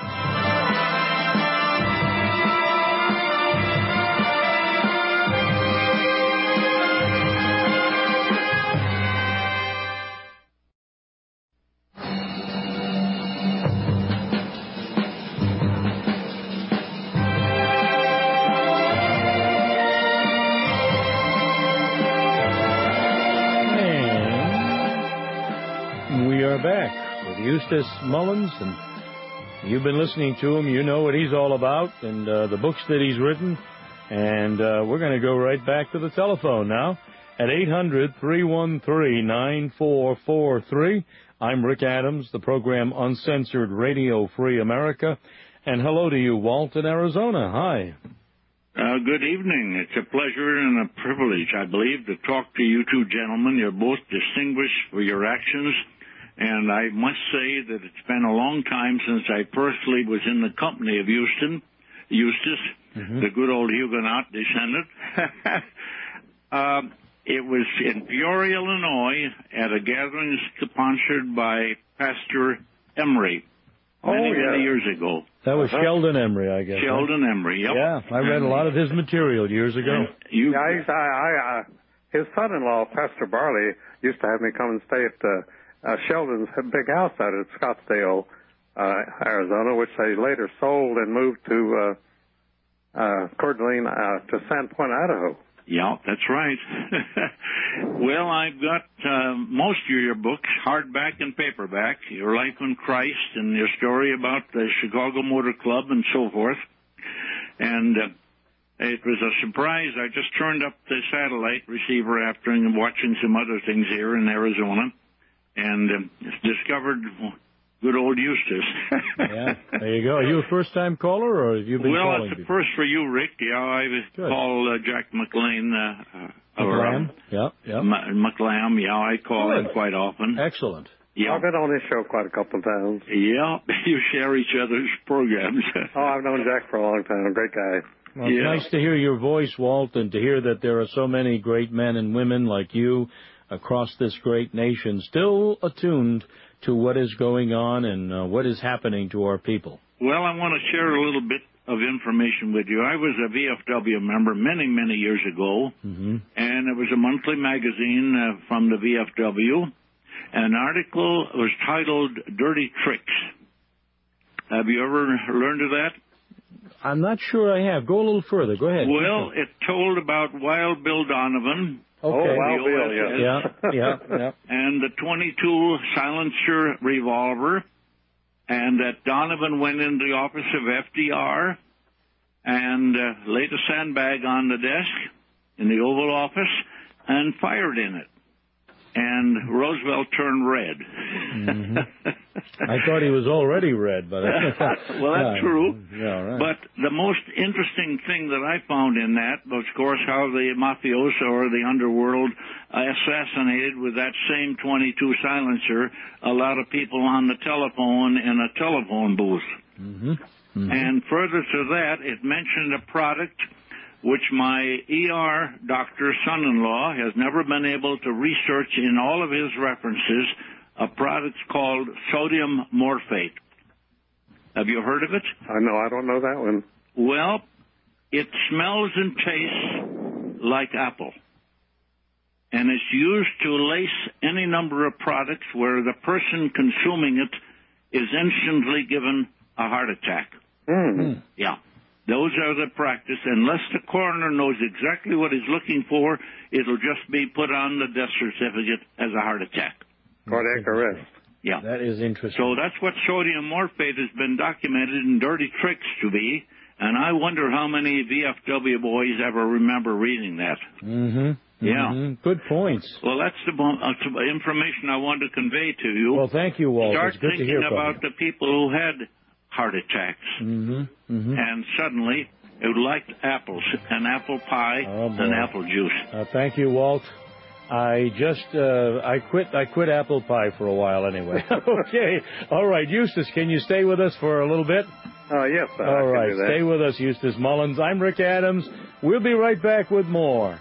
Back with Eustace Mullins, and you've been listening to him. You know what he's all about and uh, the books that he's written. And uh, we're going to go right back to the telephone now at eight hundred, three one three, nine four four three. I'm Rick Adams, the program Uncensored Radio Free America. And hello to you, Walt in Arizona. Hi. Uh, good evening. It's a pleasure and a privilege, I believe, to talk to you two gentlemen. You're both distinguished for your actions. And I must say that it's been a long time since I personally was in the company of Houston, Eustace, mm-hmm. the good old Huguenot descendant. uh, it was in Peoria, Illinois, at a gathering sponsored by Pastor Emery many, oh, yeah. many years ago. That was uh-huh. Sheldon Emery, I guess. Sheldon right? Emery, yep. Yeah, I read a lot of his material years ago. You, yeah, I, used to, I, I, uh, his son-in-law, Pastor Barley, used to have me come and stay at uh, Uh, Sheldon's big house out at Scottsdale, uh, Arizona, which they later sold and moved to uh, uh, Coeur d'Alene, uh, to Sandpoint, Idaho. Yeah, that's right. Well, I've got uh, most of your books, hardback and paperback, Your Life in Christ and your story about the Chicago Motor Club and so forth. And uh, it was a surprise. I just turned up the satellite receiver after and watching some other things here in Arizona. And um, discovered good old Eustace. Yeah, there you go. Are you a first-time caller, or have you been well, calling? Well, it's a before? first for you, Rick. Yeah, I was called uh, Jack McLean. Uh, McLam? Yeah, yeah. M- McLam, yeah, I call good. him quite often. Excellent. Yeah. I've been on his show quite a couple of times. Yeah, you share each other's programs. Oh, I've known Jack for a long time. Great guy. Well, it's yeah. nice to hear your voice, Walt, and to hear that there are so many great men and women like you across this great nation, still attuned to what is going on and uh, what is happening to our people. Well, I want to share a little bit of information with you. I was a V F W member many, many years ago, mm-hmm. and it was a monthly magazine uh, from the V F W. An article was titled Dirty Tricks. Have you ever learned of that? I'm not sure I have. Go a little further. Go ahead. Well, it told about Wild Bill Donovan. Okay. Oh, Wild Bill, yeah. Yeah, yeah, yeah. And the twenty-two silencer revolver, and that Donovan went in the office of F D R and uh, laid a sandbag on the desk in the Oval Office and fired in it. And Roosevelt turned red. Mm-hmm. I thought he was already red, but well, that's yeah. true. Yeah, right. But the most interesting thing that I found in that was, of course, how the mafioso or the underworld uh, assassinated with that same twenty-two silencer a lot of people on the telephone in a telephone booth. Mm-hmm. Mm-hmm. And further to that, it mentioned a product which my E R doctor son-in-law has never been able to research in all of his references, a product called sodium morphate. Have you heard of it? I know, I don't know that one. Well, it smells and tastes like apple. And it's used to lace any number of products where the person consuming it is instantly given a heart attack. Mm. Yeah. Those are the practice. Unless the coroner knows exactly what he's looking for, it'll just be put on the death certificate as a heart attack. Cardiac arrest. Yeah. That is interesting. So that's what sodium morphate has been documented in Dirty Tricks to be, and I wonder how many V F W boys ever remember reading that. Mm-hmm. Yeah. Mm-hmm. Good points. Well, that's the uh, information I wanted to convey to you. Well, thank you, Walt. Start it's good thinking to hear about from you. the people who had heart attacks. Mm-hmm. Mm-hmm. And suddenly, who liked apples, an apple pie, Oh, and apple juice. Uh, thank you, Walt. I just, uh, I quit, I quit apple pie for a while anyway. Okay. All right, Eustace, can you stay with us for a little bit? Uh, yes, sir. All I can right, do that. stay with us, Eustace Mullins. I'm Rick Adams. We'll be right back with more.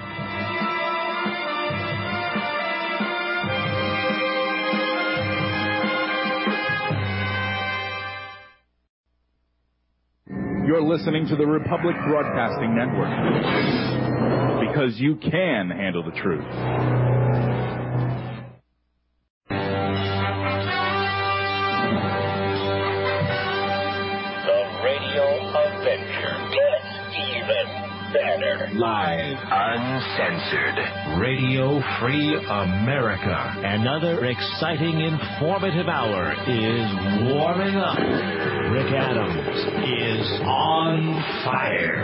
You're listening to the Republic Broadcasting Network, because you can handle the truth. The Radio Adventure gets even better. Live, Uncensored. Radio Free America. Another exciting, informative hour is warming up. Rick Adams is on fire.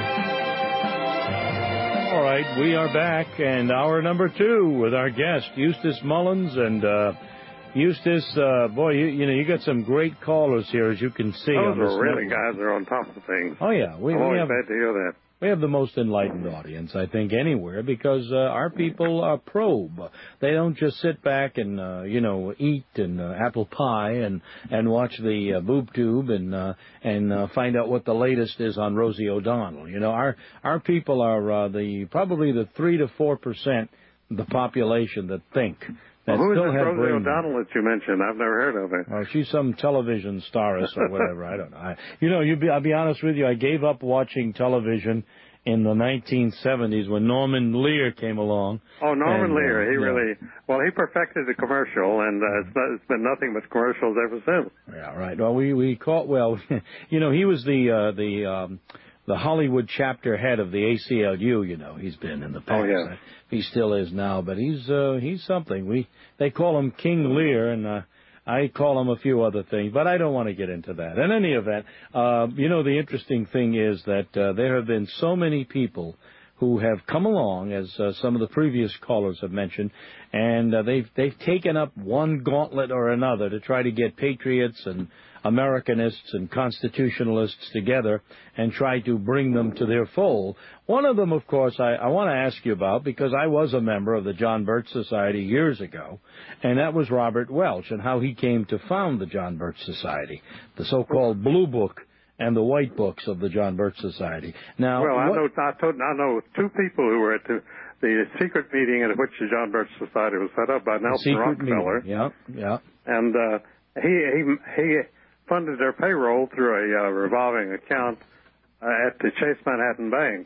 All right, we are back, and hour number two with our guest, Eustace Mullins. And uh, Eustace, uh, boy, you, you know, you got some great callers here, as you can see. Those on this are really network. guys that are on top of things. Oh, yeah. We, I'm we always have, glad to hear that. We have the most enlightened audience, I think, anywhere, because uh, our people are probe. They don't just sit back and, uh, you know, eat and uh, apple pie and, and watch the uh, boob tube and uh, and uh, find out what the latest is on Rosie O'Donnell. You know, our our people are uh, the probably the three to four percent of the population that think. That Well, who is still this have Rosie brain- O'Donnell that you mentioned? I've never heard of her. Oh, she's some television staress or whatever. I don't know. I, you know, you be, I'll be honest with you. I gave up watching television in the nineteen seventies when Norman Lear came along. Oh, Norman and, Lear. uh, He yeah. really, well, he perfected the commercial, and uh, it's, not, it's been nothing but commercials ever since. Yeah, right. Well, we we caught. Well, you know, he was the uh, the um, the Hollywood chapter head of the A C L U. You know, he's been in the past. Oh, yeah. He still is now, but he's uh, he's something. We they call him King Lear, and uh, I call him a few other things, but I don't want to get into that. In any event, uh, you know, the interesting thing is that uh, there have been so many people who have come along, as uh, some of the previous callers have mentioned, and uh, they've they've taken up one gauntlet or another to try to get patriots and Americanists and constitutionalists together and try to bring them to their fold. One of them, of course, I, I want to ask you about, because I was a member of the John Birch Society years ago, and that was Robert Welch, and how he came to found the John Birch Society, the so-called Blue Book and the White Books of the John Birch Society. Now, well, I what, know I, told, I know two people who were at the, the secret meeting at which the John Birch Society was set up by Nelson Rockefeller. Meeting. Yeah, yeah. And uh, he he he funded their payroll through a uh, revolving account uh, at the Chase Manhattan Bank.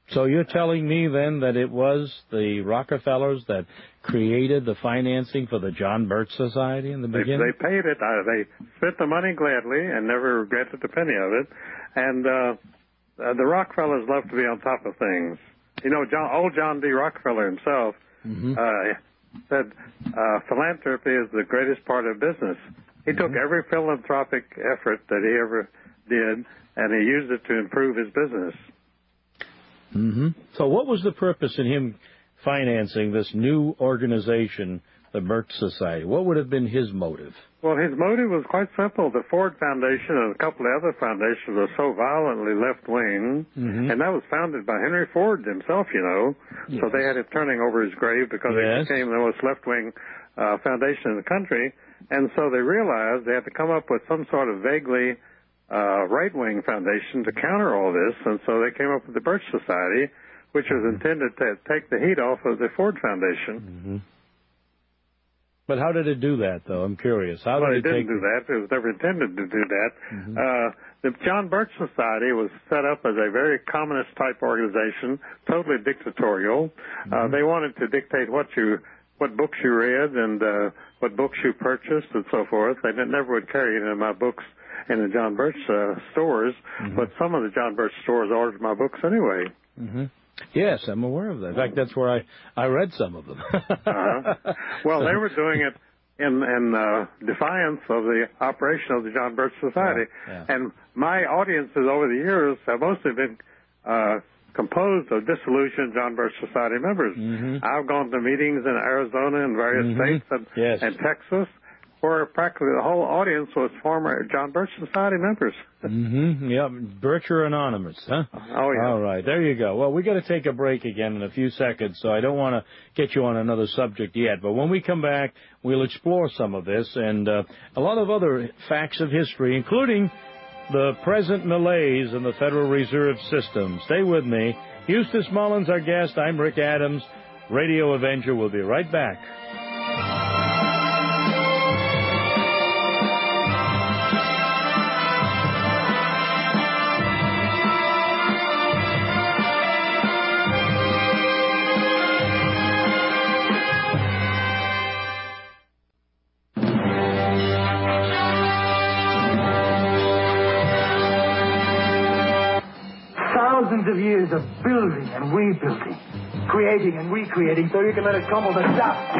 So you're telling me then that it was the Rockefellers that created the financing for the John Birch Society in the They, beginning? they paid it. Uh, they spent the money gladly and never regretted a penny of it. And uh, uh, the Rockefellers love to be on top of things. You know, John, old John D. Rockefeller himself Mm-hmm. uh, said uh, philanthropy is the greatest part of business. He Mm-hmm. took every philanthropic effort that he ever did, and he used it to improve his business. Mm-hmm. So what was the purpose in him financing this new organization, the Birch Society? What would have been his motive? Well, his motive was quite simple. The Ford Foundation and a couple of other foundations were so violently left-wing, Mm-hmm. and that was founded by Henry Ford himself, you know. Yes. So they had it turning over his grave because Yes. it became the most left-wing uh, foundation in the country. And so they realized they had to come up with some sort of vaguely uh, right-wing foundation to counter all this. And so they came up with the Birch Society, which was intended to take the heat off of the Ford Foundation. Mm-hmm. But how did it do that, though? I'm curious. How well, did it it didn't take... do that. It was never intended to do that. Mm-hmm. Uh, the John Birch Society was set up as a very communist-type organization, totally dictatorial. Mm-hmm. Uh, they wanted to dictate what you, what books you read and uh, what books you purchased and so forth. They didn't, never would carry any of my books in the John Birch uh, stores, Mm-hmm. but some of the John Birch stores ordered my books anyway. Mm-hmm. Yes, I'm aware of that. In fact, that's where I, I read some of them. uh-huh. Well, they were doing it in, in uh, defiance of the operation of the John Birch Society. Yeah, yeah. And my audiences over the years have mostly been uh, composed of disillusioned John Birch Society members. Mm-hmm. I've gone to meetings in Arizona and various Mm-hmm. states and, Yes. and Texas where practically the whole audience was former John Birch Society members. Mm-hmm. Yep. Bircher Anonymous, huh? Oh, yeah. All right. There you go. Well, we got to take a break again in a few seconds, so I don't want to get you on another subject yet. But when we come back, we'll explore some of this and uh, a lot of other facts of history, including the present malaise in the Federal Reserve System. Stay with me. Eustace Mullins, our guest. I'm Rick Adams, Radio Avenger. We'll be right back. Thousands of years of building and rebuilding, creating and recreating so you can let it crumble to dust.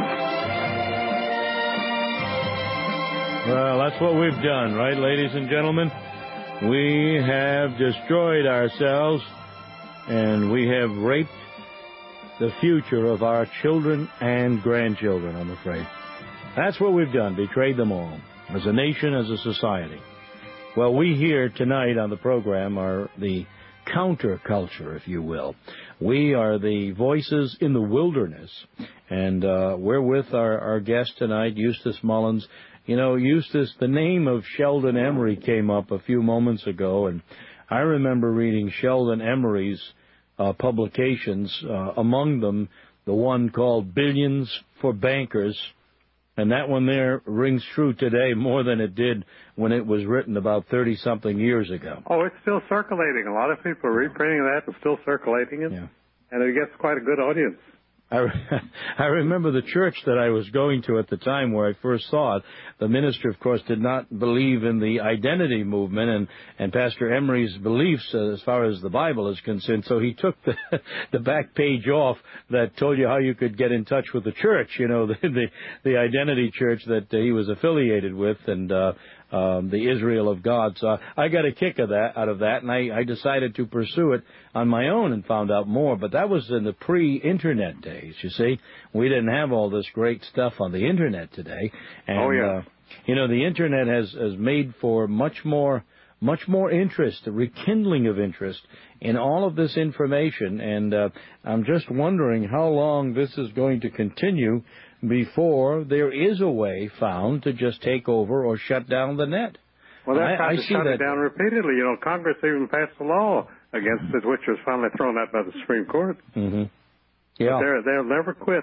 Well, that's what we've done, right, ladies and gentlemen? We have destroyed ourselves, and we have raped the future of our children and grandchildren, I'm afraid. That's what we've done, betrayed them all, as a nation, as a society. Well, we here tonight on the program are the counterculture, if you will. We are the voices in the wilderness, and uh, we're with our, our guest tonight, Eustace Mullins. You know, Eustace, the name of Sheldon Emery came up a few moments ago, and I remember reading Sheldon Emery's uh, publications, uh, among them the one called Billions for Bankers, and that one there rings true today more than it did when it was written about thirty-something years ago. Oh, it's still circulating. A lot of people are reprinting that and still circulating it, Yeah. and it gets quite a good audience. I, I remember the church that I was going to at the time where I first saw it. The minister, of course, did not believe in the identity movement and, and Pastor Emery's beliefs uh, as far as the Bible is concerned. So he took the, the back page off that told you how you could get in touch with the church, you know, the the, the identity church that uh, he was affiliated with, and uh, um, the Israel of God. So I got a kick of that out of that, and I, I decided to pursue it on my own and found out more. But that was in the pre-internet days, you see. We didn't have all this great stuff on the internet today. And, Oh, yeah. uh, you know, the internet has, has made for much more much more interest, a rekindling of interest in all of this information. And uh, I'm just wondering how long this is going to continue before there is a way found to just take over or shut down the net. Well, they're I, trying I to see shut that. it down repeatedly. You know, Congress even passed a law against it, which was finally thrown out by the Supreme Court. Mm-hmm. But Yeah. they're, they'll never quit.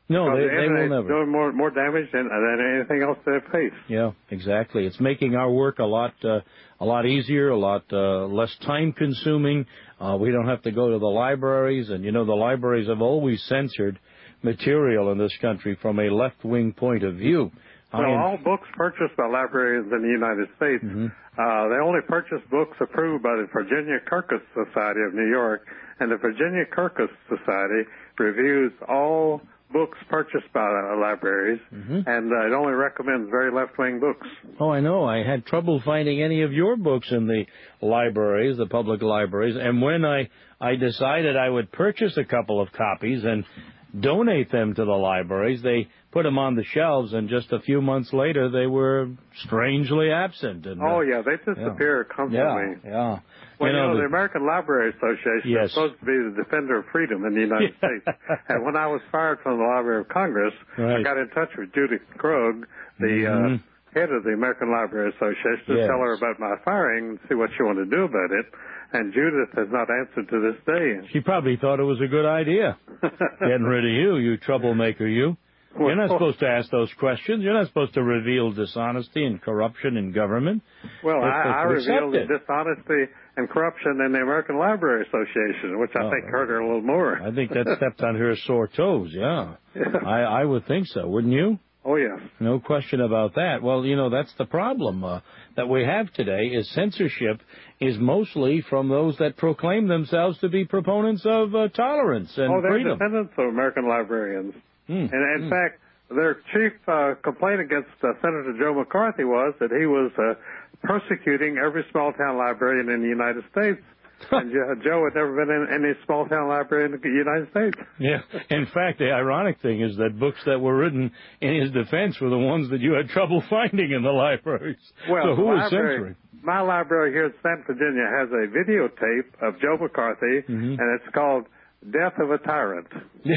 No, Because they, the they will Internet's never. doing more more damage than, than anything else they face. Yeah, exactly. It's making our work a lot uh, a lot easier, a lot uh, less time consuming. Uh, we don't have to go to the libraries, and you know the libraries have always censored material in this country from a left wing point of view. Well, I am- all books purchased by librarians in the United States, Mhm. uh, they only purchase books approved by the Virginia Kirkus Society of New York, and the Virginia Kirkus Society reviews all books purchased by uh, libraries, Mhm. and uh, it only recommends very left-wing books. Oh, I know. I had trouble finding any of your books in the libraries, the public libraries, and when I, I decided I would purchase a couple of copies and donate them to the libraries, they put them on the shelves, and just a few months later, they were strangely absent. And, Oh, uh, yeah, they disappear constantly. Yeah, yeah. Well, you know, the- the American Library Association Yes. is supposed to be the defender of freedom in the United States. And when I was fired from the Library of Congress, I Right. got in touch with Judith Krug, the Mhm. uh, head of the American Library Association, to Yes. tell her about my firing and see what she wanted to do about it. And Judith has not answered to this day. She probably thought it was a good idea. Getting rid of you, you troublemaker, you. You're not supposed to ask those questions. You're not supposed to reveal dishonesty and corruption in government. Well, You're I, I supposed to revealed accept the it. dishonesty and corruption in the American Library Association, which I Oh, think hurt her a little more. I think that stepped on her sore toes, yeah. I, I would think so, wouldn't you? Oh, yes. No question about that. Well, you know, that's the problem uh, that we have today is censorship is mostly from those that proclaim themselves to be proponents of uh, tolerance and oh, they're freedom. descendants of American librarians. Mm. And in Mm. fact, their chief uh, complaint against uh, Senator Joe McCarthy was that he was uh, persecuting every small-town librarian in the United States. and Joe, Joe had never been in any small-town library in the United States. Yeah. In fact, the ironic thing is that books that were written in his defense were the ones that you had trouble finding in the libraries. Well, so who the was library, censoring? My library here in Stanton, Virginia, has a videotape of Joe McCarthy, Mhm. and it's called Death of a Tyrant.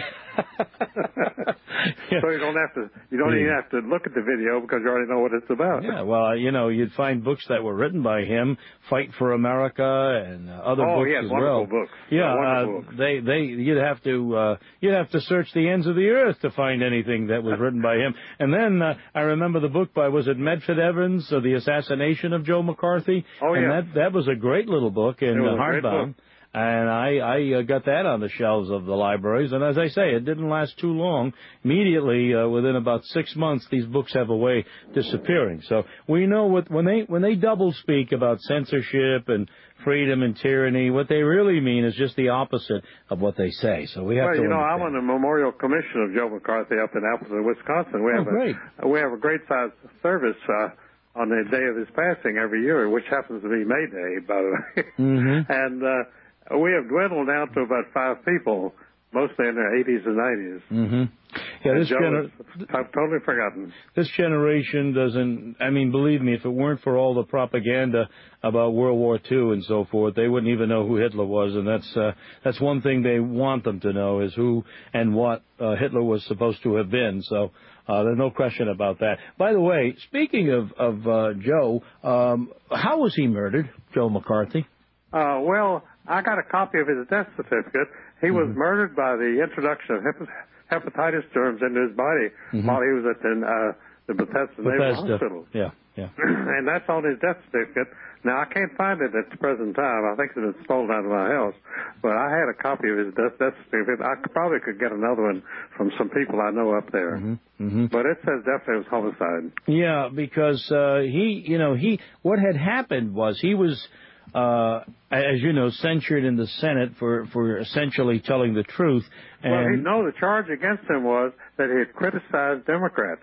So you don't have to, you don't Yeah. even have to look at the video because you already know what it's about. Yeah, well, you know, you'd find books that were written by him, Fight for America, and uh, other oh, books he had as wonderful well. books. Yeah, wonderful uh, books. they they you'd have to uh, you'd have to search the ends of the earth to find anything that was written by him. And then uh, I remember the book by was it Medford Evans, uh, The Assassination of Joe McCarthy. Oh, and yeah. that that was a great little book in It was uh, a great hardbound. book. And I, I uh, got that on the shelves of the libraries. And as I say, it didn't last too long. Immediately, uh, within about six months, these books have a way disappearing. So we know what when they when they double speak about censorship and freedom and tyranny, what they really mean is just the opposite of what they say. So we have well, to. you know, I'm understand. on the Memorial Commission of Joe McCarthy up in Appleton, Wisconsin. We Oh, have great. a we have a great sized service uh, on the day of his passing every year, which happens to be May Day, by the way. Mm-hmm. And uh, we have dwindled down to about five people, mostly in their eighties and nineties. Mm-hmm. Yeah, And this Joe gener- is I've totally forgotten. This generation doesn't, I mean, believe me, if it weren't for all the propaganda about World War Two and so forth, they wouldn't even know who Hitler was. And that's, uh, that's one thing they want them to know is who and what uh, Hitler was supposed to have been. So uh, there's no question about that. By the way, speaking of, of uh, Joe, um, how was he murdered, Joe McCarthy? Uh, well, I got a copy of his death certificate. He was Mhm. murdered by the introduction of hep- hepatitis germs into his body Mhm. while he was at the, uh, the Bethesda, Naval Bethesda. Hospital. Yeah, yeah. And that's on his death certificate. Now, I can't find it at the present time. I think it's been stolen out of my house. But I had a copy of his death, death certificate. I could, probably could get another one from some people I know up there. Mm-hmm. Mm-hmm. But it says definitely it was homicide. Yeah, because uh, he, you know, he, what had happened was he was, uh, as you know, censured in the Senate for, for essentially telling the truth. And Well, he, no, the charge against him was that he had criticized Democrats.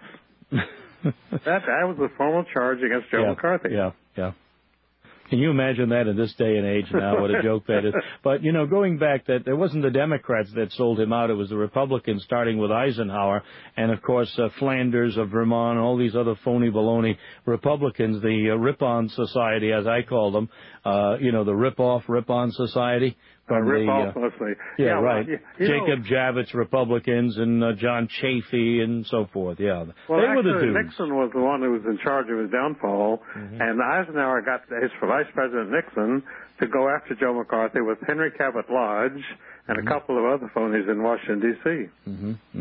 that that was the formal charge against Joe yeah, McCarthy. Yeah, yeah. Can you imagine that in this day and age now? What a joke that is. But, you know, going back, that there wasn't the Democrats that sold him out. It was the Republicans, starting with Eisenhower and, of course, uh, Flanders of Vermont, all these other phony baloney Republicans, the uh, Rip-On Society, as I call them, uh, you know, the Rip-Off, Rip-On Society. Uh, From rip the, off uh, mostly. Yeah, yeah well, right. you, you Jacob know, Javits Republicans and uh, John Chafee and so forth. Yeah, well, they actually, were the dudes. Nixon was the one who was in charge of his downfall, Mhm. and Eisenhower got his Vice President Nixon to go after Joe McCarthy with Henry Cabot Lodge and Mhm. a couple of other phonies in Washington, D C Mm-hmm. Mm-hmm.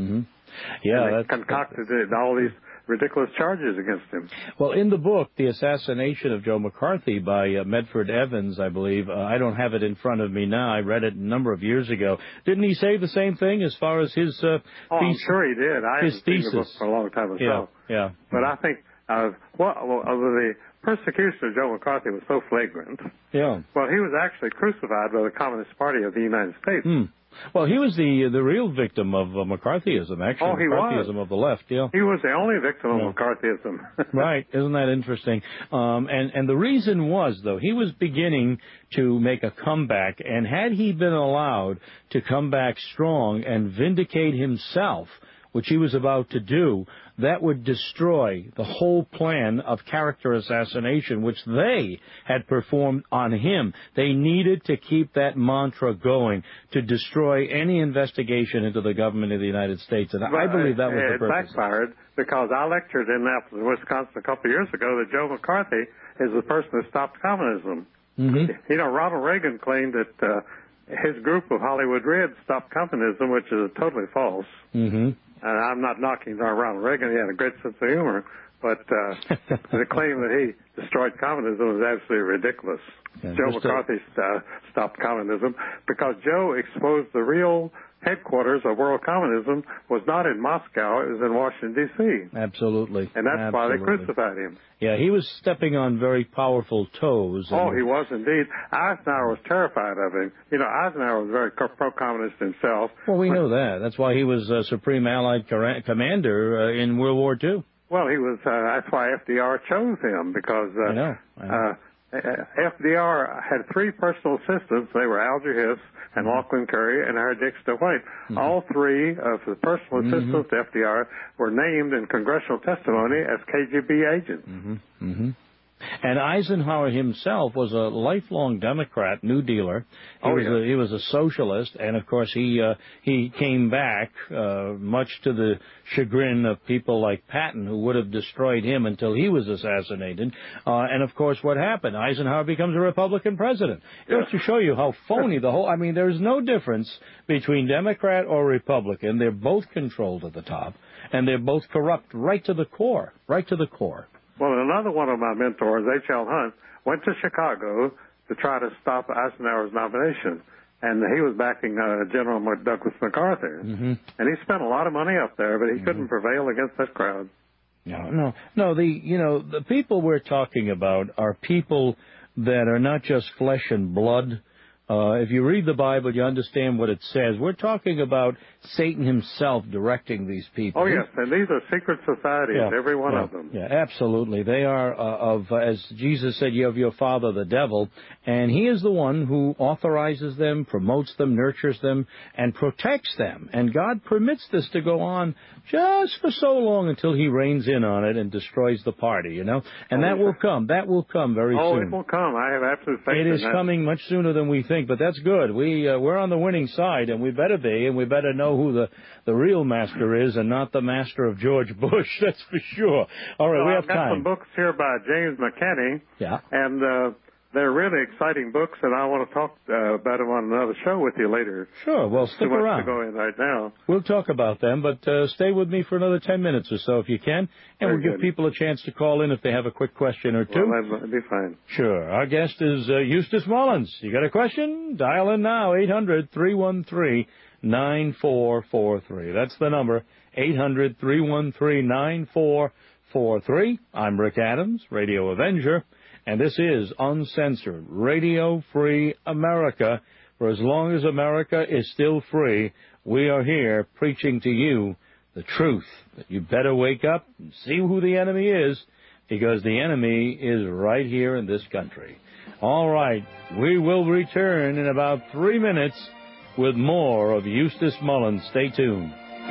Yeah, and they that's, concocted it, all these ridiculous charges against him. Well, in the book, The Assassination of Joe McCarthy by uh, Medford Evans, I believe, uh, I don't have it in front of me now. I read it a number of years ago. Didn't he say the same thing as far as his uh, Oh, thesis? I'm sure he did. I his haven't seen thesis. the book for a long time myself. Yeah, yeah. But I think uh, well, well, uh, the persecution of Joe McCarthy was so flagrant. Yeah. Well, he was actually crucified by the Communist Party of the United States. Hmm. Well, he was the the real victim of uh, McCarthyism, actually. Oh, he McCarthyism was. of the left, yeah. He was the only victim Yeah. of McCarthyism. Right. Isn't that interesting? Um, and, and the reason was, though, he was beginning to make a comeback, and had he been allowed to come back strong and vindicate himself, which he was about to do, that would destroy the whole plan of character assassination, which they had performed on him. They needed to keep that mantra going to destroy any investigation into the government of the United States. And But I believe that was it, the it purpose. backfired because I lectured in Appleton, Wisconsin a couple of years ago that Joe McCarthy is the person that stopped communism. Mm-hmm. You know, Ronald Reagan claimed that uh, his group of Hollywood Reds stopped communism, which is totally false. Mm-hmm. And I'm not knocking Ronald Reagan. He had a great sense of humor. But uh, the claim that he destroyed communism is absolutely ridiculous. Yeah, Joe just a- McCarthy uh, stopped communism because Joe exposed the real headquarters of world communism was not in Moscow. It was in Washington, D C Absolutely. And that's why they Absolutely. crucified him. Yeah, he was stepping on very powerful toes. Oh, and- he was indeed. Eisenhower was terrified of him. You know, Eisenhower was very co- pro-communist himself. Well, we know that. That's why he was uh, Supreme Allied Cor- Commander uh, in World War Two. Well, he was. Uh, that's why F D R chose him because uh, I know. I know. Uh, F D R had three personal assistants. They were Alger Hiss and Lachlan Curry and Harry Dixon White. Mm-hmm. All three of the personal assistants to F D R were named in congressional testimony as K G B agents. Mm-hmm. Mm-hmm. And Eisenhower himself was a lifelong Democrat, New Dealer. He Oh, was yeah. a, he was a socialist, and of course he uh, he came back, uh, much to the chagrin of people like Patton, who would have destroyed him until he was assassinated. Uh, and of course, what happened? Eisenhower becomes a Republican president. It goes to show you how phony the whole. I mean, there's no difference between Democrat or Republican. They're both controlled at the top, and they're both corrupt right to the core, right to the core. Well, another one of my mentors, H L Hunt, went to Chicago to try to stop Eisenhower's nomination. And he was backing uh, General Douglas MacArthur. Mm-hmm. And he spent a lot of money up there, but he Mm-hmm. couldn't prevail against that crowd. No, no, no. The you know the people we're talking about are people that are not just flesh and blood. Uh, if you read the Bible, you understand what it says. We're talking about Satan himself directing these people. Oh, yes, and these are secret societies, Yeah, every one yeah, of them. Yeah, absolutely. They are uh, of, uh, as Jesus said, you have your father, the devil, and he is the one who authorizes them, promotes them, nurtures them, and protects them. And God permits this to go on just for so long until he reigns in on it and destroys the party, you know? And Oh, that yeah. will come. That will come very Oh, soon. it will come. I have absolute faith It in is that. coming much sooner than we think, but that's good. We uh, we're on the winning side, and we better be, and we better know who the the real master is, and not the master of George Bush. That's for sure. All right, Well, we I've have got time. some books here by James McKinney, Yeah. and uh, they're really exciting books, and I want to talk uh, about them on another show with you later. Sure. Well, Too stick much around. to go in right now. We'll talk about them, but uh, stay with me for another ten minutes or so if you can, and Very we'll give good. people a chance to call in if they have a quick question or two. Well, that'd be fine. Sure. Our guest is uh, Eustace Mullins. You got a question? Dial in now, eight hundred, three one three, nine four four three. That's the number, eight hundred, three one three, nine four four three. I'm Rick Adams, Radio Avenger, and this is Uncensored, Radio Free America. For as long as America is still free, we are here preaching to you the truth. That you better wake up and see who the enemy is, because the enemy is right here in this country. All right, we will return in about three minutes with more of Eustace Mullins. Stay tuned.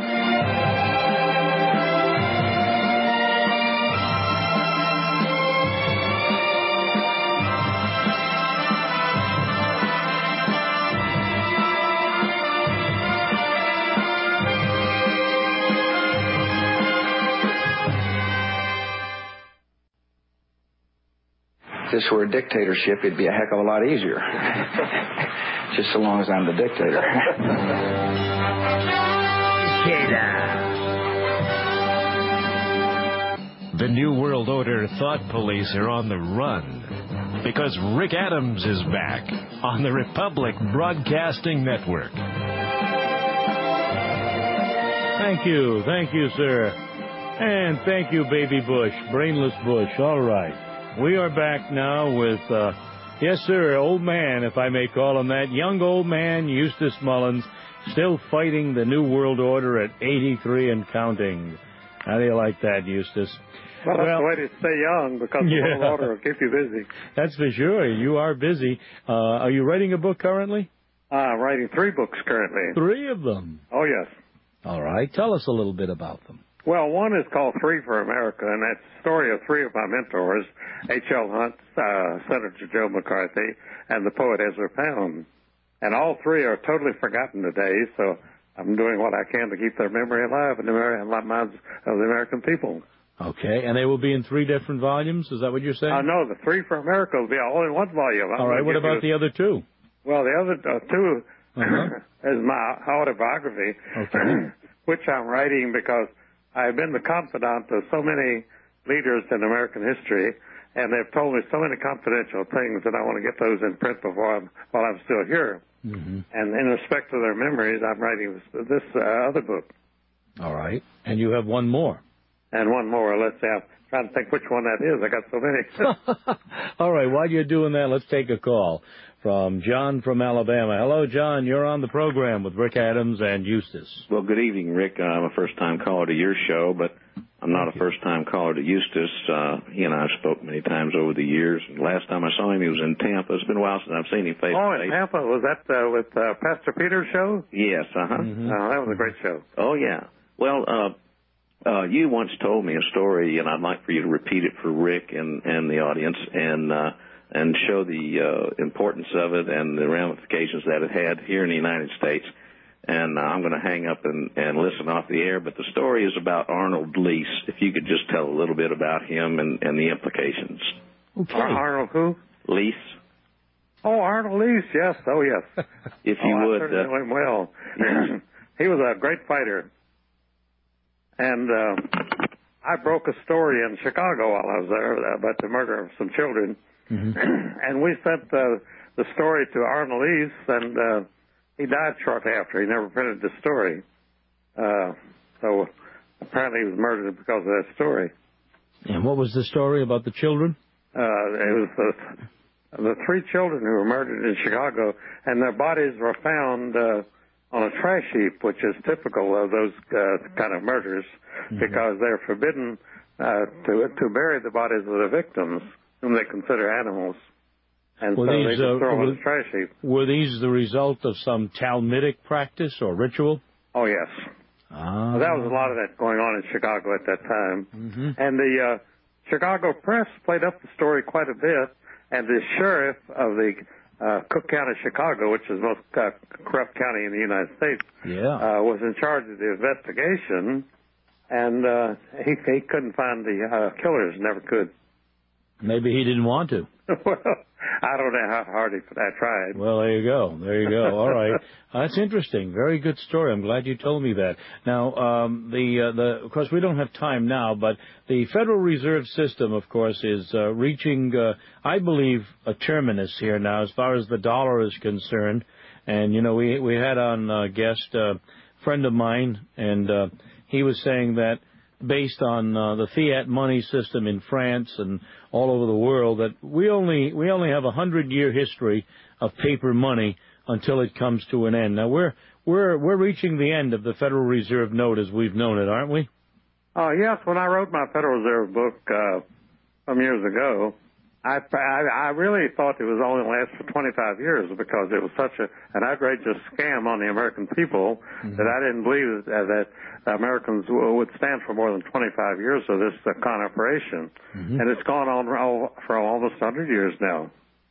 If this were a dictatorship, it'd be a heck of a lot easier. Just so long as I'm the dictator. Kidda. The New World Order thought police are on the run because Rick Adams is back on the Republic Broadcasting Network. Thank you. Thank you, sir. And thank you, Baby Bush, Brainless Bush. All right. We are back now with, uh, yes, sir, old man, if I may call him that, young old man Eustace Mullins, still fighting the New World Order at eighty-three and counting. How do you like that, Eustace? Well, that's well, the way to stay young, because the yeah. World Order will keep you busy. That's for sure. You are busy. Uh, are you writing a book currently? Uh, I'm writing three books currently. Three of them? Oh, yes. All right. Tell us a little bit about them. Well, one is called Three for America, and that's the story of three of my mentors, H L. Hunt, uh, Senator Joe McCarthy, and the poet Ezra Pound. And all three are totally forgotten today, so I'm doing what I can to keep their memory alive in the minds of the American people. Okay, and they will be in three different volumes? Is that what you're saying? Uh, no, the Three for America will be all in one volume. I'm all right, what about the other two? Well, the other uh, two uh-huh. is my autobiography, okay. which I'm writing because I've been the confidant of so many leaders in American history, and they've told me so many confidential things that I want to get those in print before I'm, while I'm still here. Mm-hmm. And in respect to their memories, I'm writing this, this uh, other book. All right. And you have one more. And one more. Let's see. I'm trying to think which one that is. I got so many. All right. While you're doing that, let's take a call from John from Alabama. Hello, John. You're on the program with Rick Adams and Eustace. Well, good evening, Rick. I'm a first-time caller to your show, but I'm not a first-time caller to Eustace. Uh, he and I have spoke many times over the years. And last time I saw him, he was in Tampa. It's been a while since I've seen him face-to-face. Oh, in Tampa? Was that uh, with uh, Pastor Peter's show? Yes, uh-huh. Mm-hmm. Oh, that was a great show. Oh, yeah. Well, uh, uh, you once told me a story, and I'd like for you to repeat it for Rick and, and the audience, and uh, and show the uh, importance of it and the ramifications that it had here in the United States. And uh, I'm going to hang up and, and listen off the air, but the story is about Arnold Lease. If you could just tell a little bit about him and, and the implications. Okay. Arnold who? Lease. Oh, Arnold Lease, yes. Oh, yes. If oh, you I would. certainly Uh, know him well. Yeah. He was a great fighter. And uh, I broke a story in Chicago while I was there about the murder of some children. Mm-hmm. And we sent uh, the story to Arnold Lease, and uh, he died shortly after. He never printed the story. Uh, so apparently he was murdered because of that story. And what was the story about the children? Uh, it was the, the three children who were murdered in Chicago, and their bodies were found uh, on a trash heap, which is typical of those uh, kind of murders, mm-hmm. because they're forbidden uh, to to bury the bodies of the victims, whom they consider animals. And were so these, they just uh, throw them were, in the trash heap. Were these the result of some Talmudic practice or ritual? Oh, yes. Ah. Well, that was a lot of that going on in Chicago at that time. Mm-hmm. And the uh, Chicago Press played up the story quite a bit, and the sheriff of the uh, Cook County, Chicago, which is the most uh, corrupt county in the United States, yeah. uh, was in charge of the investigation, and uh, he, he couldn't find the uh, killers, never could. Maybe he didn't want to. Well, I don't know how hard he I tried. Well, there you go. There you go. All right. Uh, that's interesting. Very good story. I'm glad you told me that. Now, um, the, uh, the, of course, we don't have time now, but the Federal Reserve System, of course, is uh, reaching, uh, I believe, a terminus here now as far as the dollar is concerned. And, you know, we, we had on a guest, a uh, friend of mine, and uh, he was saying that based on uh, the fiat money system in France and all over the world, that we only we only have a hundred year history of paper money until it comes to an end. Now we're we're we're reaching the end of the Federal Reserve note as we've known it, aren't we? Oh, uh, yes. When I wrote my Federal Reserve book uh, some years ago, I, I I really thought it was only last for twenty-five years because it was such a, an outrageous scam on the American people mm-hmm. that I didn't believe that, that Americans would stand for more than twenty-five years of this uh, con operation. Mm-hmm. And it's gone on for almost one hundred years now.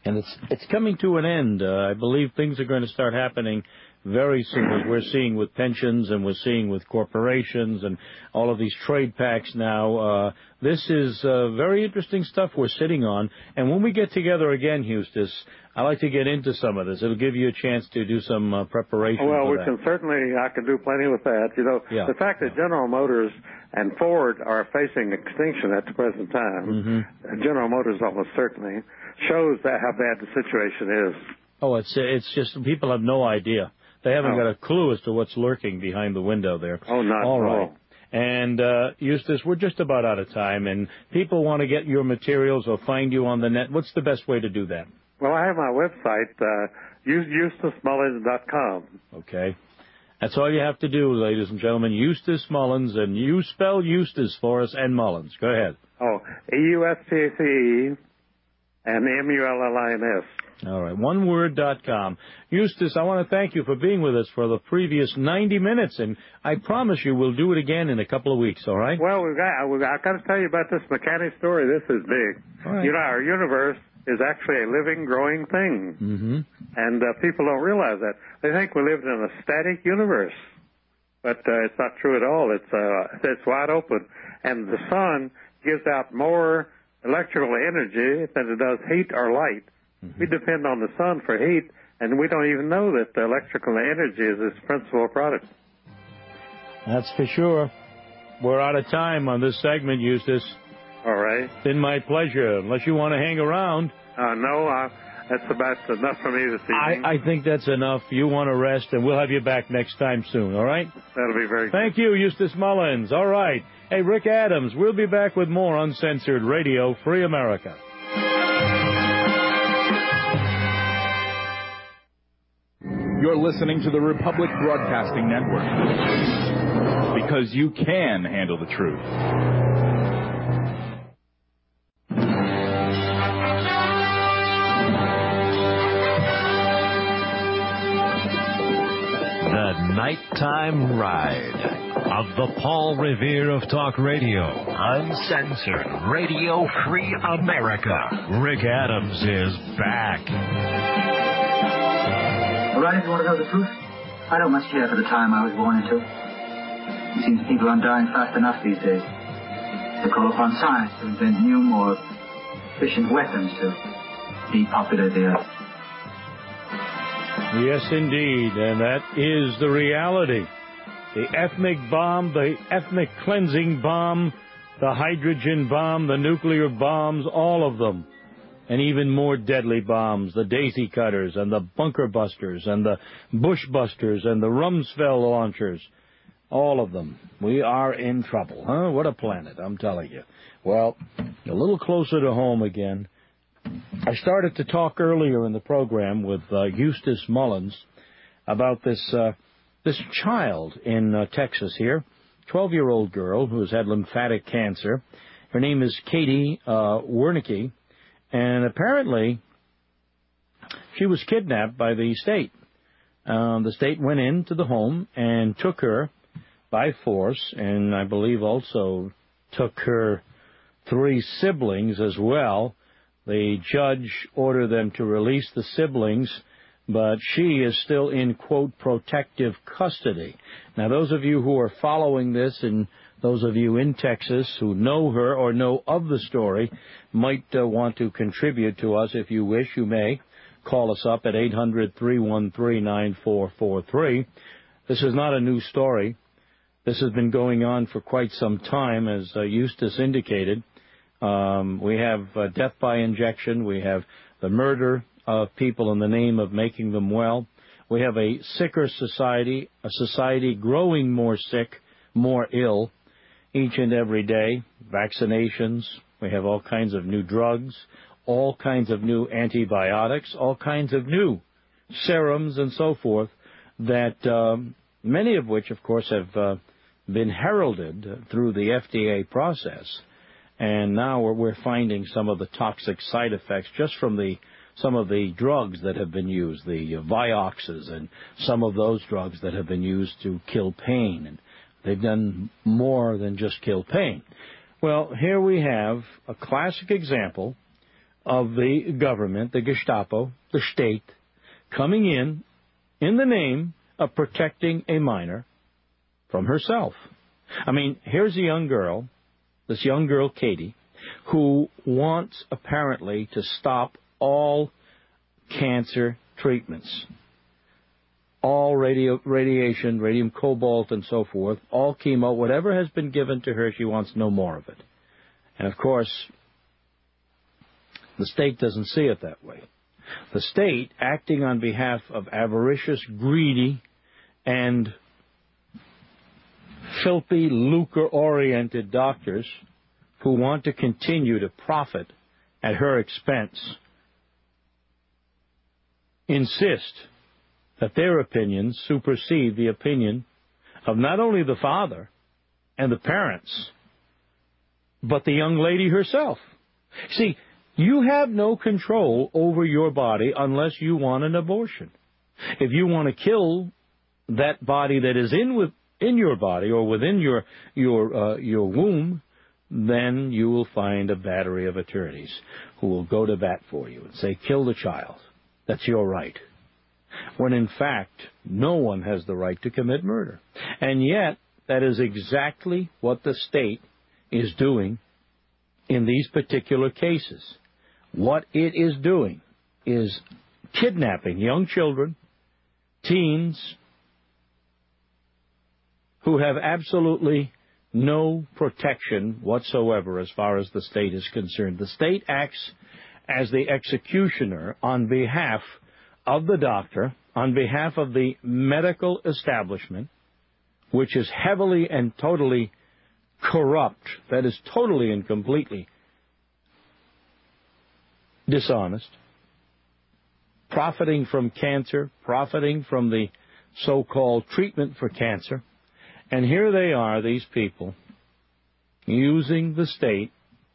And it's it's coming to an end. Uh, I believe things are going to start happening very soon, as we're seeing with pensions and we're seeing with corporations and all of these trade pacts now. Uh, this is uh, very interesting stuff we're sitting on. And when we get together again, Eustace, I'd like to get into some of this. It'll give you a chance to do some uh, preparation Well, for we that. can certainly, I can do plenty with that. You know, Yeah. the fact that General Motors and Ford are facing extinction at the present time, Mm-hmm. General Motors almost certainly, shows that how bad the situation is. Oh, it's it's just people have no idea. They haven't Oh. got a clue as to what's lurking behind the window there. Oh, not all at right. all. And, uh, Eustace, we're just about out of time, and people want to get your materials or find you on the net. What's the best way to do that? Well, I have my website, uh, Eustace Mullins dot com. Okay. That's all you have to do, ladies and gentlemen. Eustace Mullins, and you spell Eustace for us and Mullins. Go ahead. Oh, E U S T A C E and M U L L I N S. All right, one word dot com. Eustace, I want to thank you for being with us for the previous ninety minutes, and I promise you we'll do it again in a couple of weeks, all right? Well, we've got, we've got, I've got to tell you about this mechanic story. This is big. All right. You know, our universe is actually a living, growing thing. Mm-hmm. And uh, people don't realize that. They think we live in a static universe. But uh, it's not true at all. It's, uh, it's wide open. And the sun gives out more electrical energy than it does heat or light. Mm-hmm. We depend on the sun for heat, and we don't even know that the electrical energy is its principal product. That's for sure. We're out of time on this segment, Eustace. All right. It's been my pleasure, unless you want to hang around. Uh, no, uh, that's about enough for me this evening. I, I think that's enough. You want to rest, and we'll have you back next time soon, all right? That'll be very good. Thank you, Eustace Mullins. All right. Hey, Rick Adams, we'll be back with more Uncensored Radio, Free America. You're listening to the Republic Broadcasting Network, because you can handle the truth. The Nighttime Ride of the Paul Revere of Talk Radio. Uncensored Radio Free America. Rick Adams is back. All right, if you want to know the truth, I don't much care for the time I was born into. It seems people are dying fast enough these days. They call upon science to invent new, more efficient weapons to depopulate the earth. Yes, indeed, and that is the reality. The ethnic bomb, the ethnic cleansing bomb, the hydrogen bomb, the nuclear bombs, all of them. And even more deadly bombs, the daisy cutters and the bunker busters and the bush busters and the Rumsfeld launchers. All of them. We are in trouble, huh? What a planet, I'm telling you. Well, a little closer to home again. I started to talk earlier in the program with uh, Eustace Mullins about this uh, this child in uh, Texas here, twelve-year-old girl who has had lymphatic cancer. Her name is Katie uh, Wernicke. And apparently, she was kidnapped by the state. Um, the state went into the home and took her by force, and I believe also took her three siblings as well. The judge ordered them to release the siblings, but she is still in, quote, protective custody. Now, those of you who are following this, and those of you in Texas who know her or know of the story might uh, want to contribute to us. If you wish, you may. Call us up at eight hundred, three one three, nine four four three. This is not a new story. This has been going on for quite some time, as uh, Eustace indicated. Um, we have uh, death by injection. We have the murder of people in the name of making them well. We have a sicker society, a society growing more sick, more ill each and every day. Vaccinations. We have all kinds of new drugs, all kinds of new antibiotics, all kinds of new serums and so forth that um, many of which, of course, have uh, been heralded through the F D A process. And now we're, we're finding some of the toxic side effects just from the some of the drugs that have been used, the uh, Vioxxes and some of those drugs that have been used to kill pain. And they've done more than just kill pain. Well, here we have a classic example of the government, the Gestapo, the state, coming in in the name of protecting a minor from herself. I mean, here's a young girl, this young girl, Katie, who wants apparently to stop all cancer treatments, all radio, radiation, radium cobalt and so forth, all chemo, whatever has been given to her, she wants no more of it. And of course, the state doesn't see it that way. The state, acting on behalf of avaricious, greedy, and filthy, lucre-oriented doctors who want to continue to profit at her expense, insist that their opinions supersede the opinion of not only the father and the parents, but the young lady herself. See, you have no control over your body unless you want an abortion. If you want to kill that body that is in with in your body or within your your uh, your womb, then you will find a battery of attorneys who will go to bat for you and say, kill the child. That's your right. When in fact, no one has the right to commit murder. And yet, that is exactly what the state is doing in these particular cases. What it is doing is kidnapping young children, teens, who have absolutely no protection whatsoever as far as the state is concerned. The state acts as the executioner on behalf of the doctor, on behalf of the medical establishment, which is heavily and totally corrupt, that is totally and completely dishonest, profiting from cancer, profiting from the so-called treatment for cancer. And here they are, these people, using the state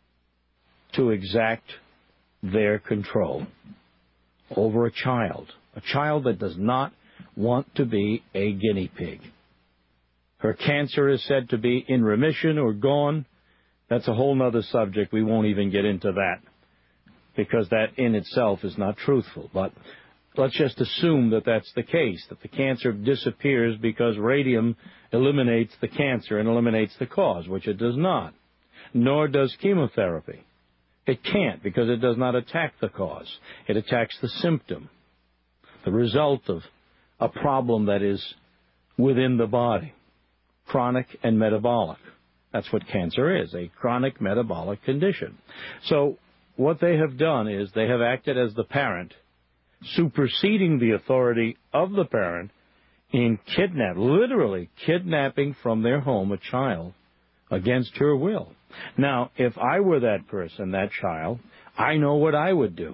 to exact their control over a child, a child that does not want to be a guinea pig. Her cancer is said to be in remission or gone. That's a whole other subject. We won't even get into that because that in itself is not truthful. But let's just assume that that's the case, that the cancer disappears because radium eliminates the cancer and eliminates the cause, which it does not. Nor does chemotherapy. It can't because it does not attack the cause. It attacks the symptom, the result of a problem that is within the body, chronic and metabolic. That's what cancer is, a chronic metabolic condition. So what they have done is they have acted as the parent, superseding the authority of the parent in kidnap, literally kidnapping from their home a child against her will. Now, if I were that person, that child, I know what I would do.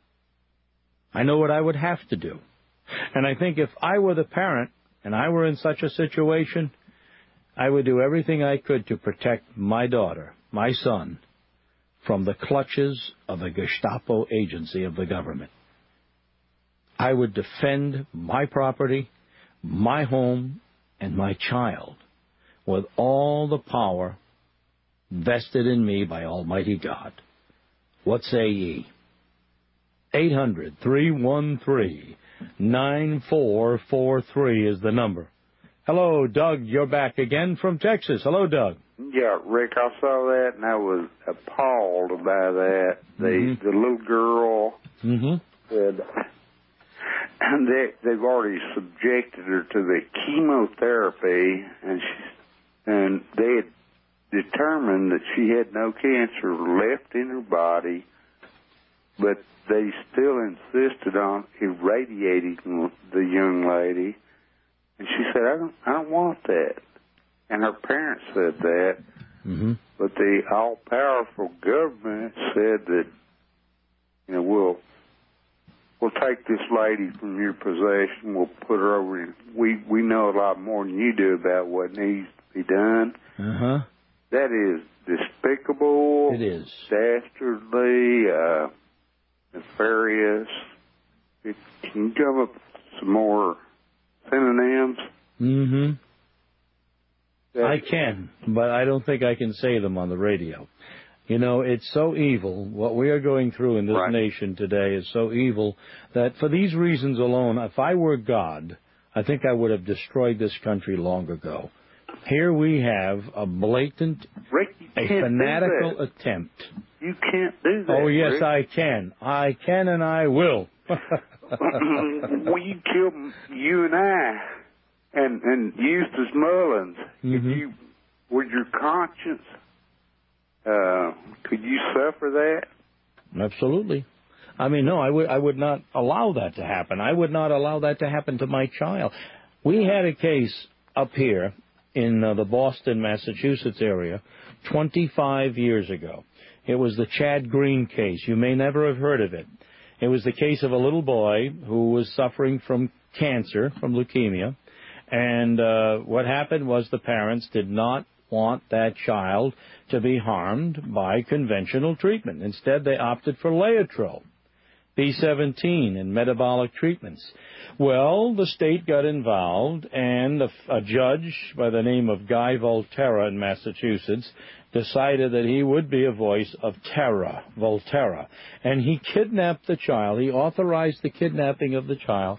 I know what I would have to do. And I think if I were the parent and I were in such a situation, I would do everything I could to protect my daughter, my son, from the clutches of a Gestapo agency of the government. I would defend my property, my home, and my child with all the power vested in me by Almighty God. What say ye? eight hundred, three one three, nine four four three is the number. Hello, Doug. You're back again from Texas. Hello, Doug. Yeah, Rick, I saw that, and I was appalled by that. The Mm-hmm. the little girl Mm-hmm. said, and they, they've already subjected her to the chemotherapy, and she, and they had determined that she had no cancer left in her body, but they still insisted on irradiating the young lady. And she said, I don't, I don't want that. And her parents said that. Mm-hmm. But the all-powerful government said that, you know, we'll we'll take this lady from your possession. We'll put her over in. We we know a lot more than you do about what needs to be done. Uh-huh. That is despicable. It is. Dastardly, uh, nefarious. It, can you come up with some more synonyms? Mm-hmm. I can, but I don't think I can say them on the radio. You know, it's so evil. What we are going through in this Right. nation today is so evil that for these reasons alone, if I were God, I think I would have destroyed this country long ago. Here we have a blatant, Rick, you a can't fanatical do that. attempt. You can't do that. Oh, yes, Rick. I can. I can and I will. Well, you killed you and I, and and Eustace Mullins. Mm-hmm. Could you, with your conscience, uh, could you suffer that? Absolutely. I mean, no, I would I would not allow that to happen. I would not allow that to happen to my child. We had a case up here in uh, the Boston, Massachusetts area twenty-five years ago. It was the Chad Green case. You may never have heard of it. It was the case of a little boy who was suffering from cancer, from leukemia, and uh, what happened was the parents did not want that child to be harmed by conventional treatment. Instead, they opted for Laetrile, B seventeen, and metabolic treatments. Well, the state got involved, and a, a judge by the name of Guy Volterra in Massachusetts decided that he would be a voice of terror, Volterra, and he kidnapped the child. He authorized the kidnapping of the child,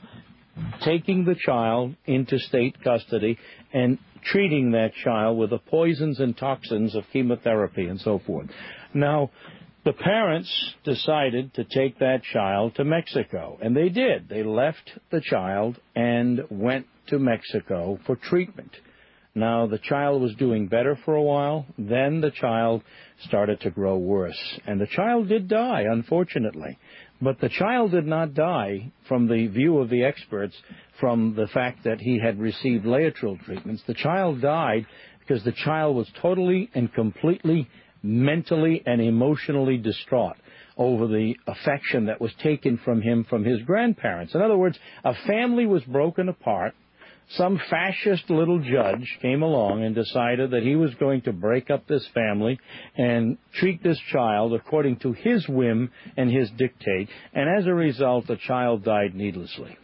taking the child into state custody and treating that child with the poisons and toxins of chemotherapy and so forth. Now, the parents decided to take that child to Mexico, and they did. They left the child and went to Mexico for treatment. Now, the child was doing better for a while. Then the child started to grow worse, and the child did die, unfortunately. But the child did not die, from the view of the experts, from the fact that he had received Laetrile treatments. The child died because the child was totally and completely mentally and emotionally distraught over the affection that was taken from him from his grandparents. In other words, a family was broken apart. Some fascist little judge came along and decided that he was going to break up this family and treat this child according to his whim and his dictate, and as a result, the child died needlessly.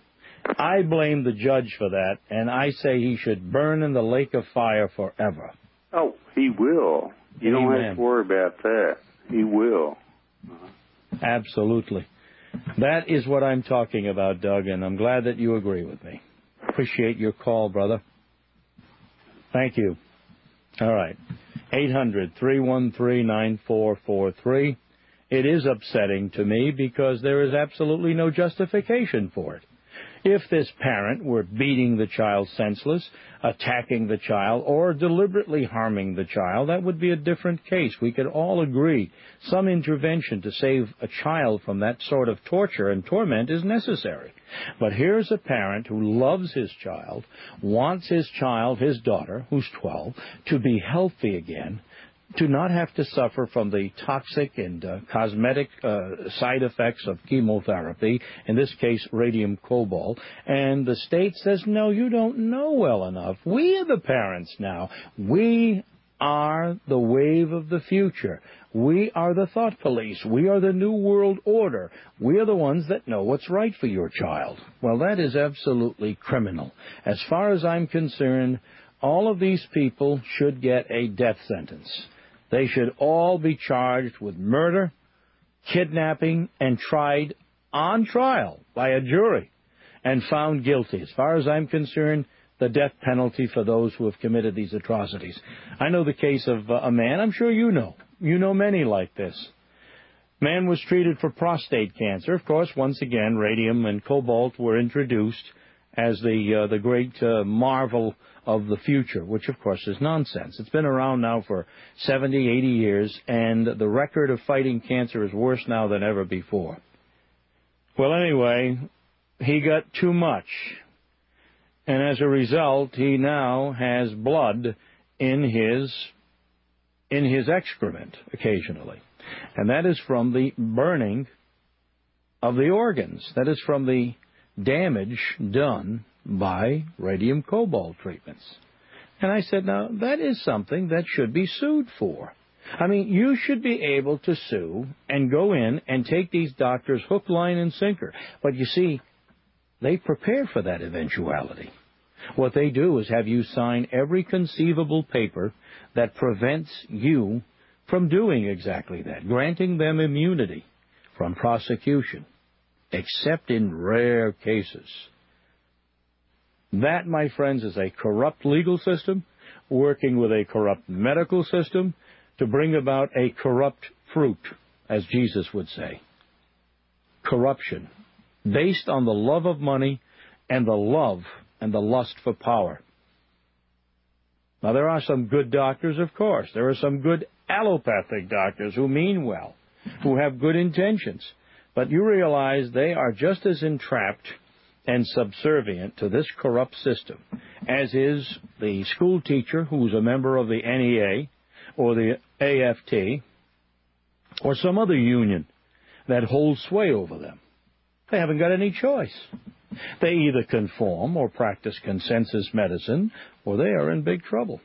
I blame the judge for that, and I say he should burn in the lake of fire forever. Oh, he will. You don't Amen. have to worry about that. He will. Absolutely. That is what I'm talking about, Doug, and I'm glad that you agree with me. Appreciate your call, brother. Thank you. All right. eight hundred, three one three, nine four four three. It is upsetting to me because there is absolutely no justification for it. If this parent were beating the child senseless, attacking the child, or deliberately harming the child, that would be a different case. We could all agree some intervention to save a child from that sort of torture and torment is necessary. But here's a parent who loves his child, wants his child, his daughter, who's twelve, to be healthy again, to not have to suffer from the toxic and uh, cosmetic uh, side effects of chemotherapy, in this case radium cobalt, and the state says, no, you don't know well enough. We are the parents now. We are the wave of the future. We are the thought police. We are the new world order. We are the ones that know what's right for your child. Well, that is absolutely criminal. As far as I'm concerned, all of these people should get a death sentence. They should all be charged with murder, kidnapping, and tried on trial by a jury and found guilty. As far as I'm concerned, the death penalty for those who have committed these atrocities. I know the case of uh, a man, I'm sure you know. You know many like this. Man was treated for prostate cancer. Of course, once again, radium and cobalt were introduced as the uh, the great uh, marvel of the future, which, of course, is nonsense. It's been around now for seventy, eighty years, and the record of fighting cancer is worse now than ever before. Well, anyway, he got too much, and as a result, he now has blood in his in his excrement occasionally, and that is from the burning of the organs. That is from the damage done by radium cobalt treatments. And I said, now, that is something that should be sued for. I mean, you should be able to sue and go in and take these doctors hook, line, and sinker. But you see, they prepare for that eventuality. What they do is have you sign every conceivable paper that prevents you from doing exactly that, granting them immunity from prosecution, except in rare cases. That, my friends, is a corrupt legal system working with a corrupt medical system to bring about a corrupt fruit, as Jesus would say. Corruption, based on the love of money and the love and the lust for power. Now, there are some good doctors, of course. There are some good allopathic doctors who mean well, who have good intentions. But you realize they are just as entrapped and subservient to this corrupt system as is the school teacher who's a member of the N E A or the A F T or some other union that holds sway over them. They haven't got any choice. They either conform or practice consensus medicine, or they are in big trouble.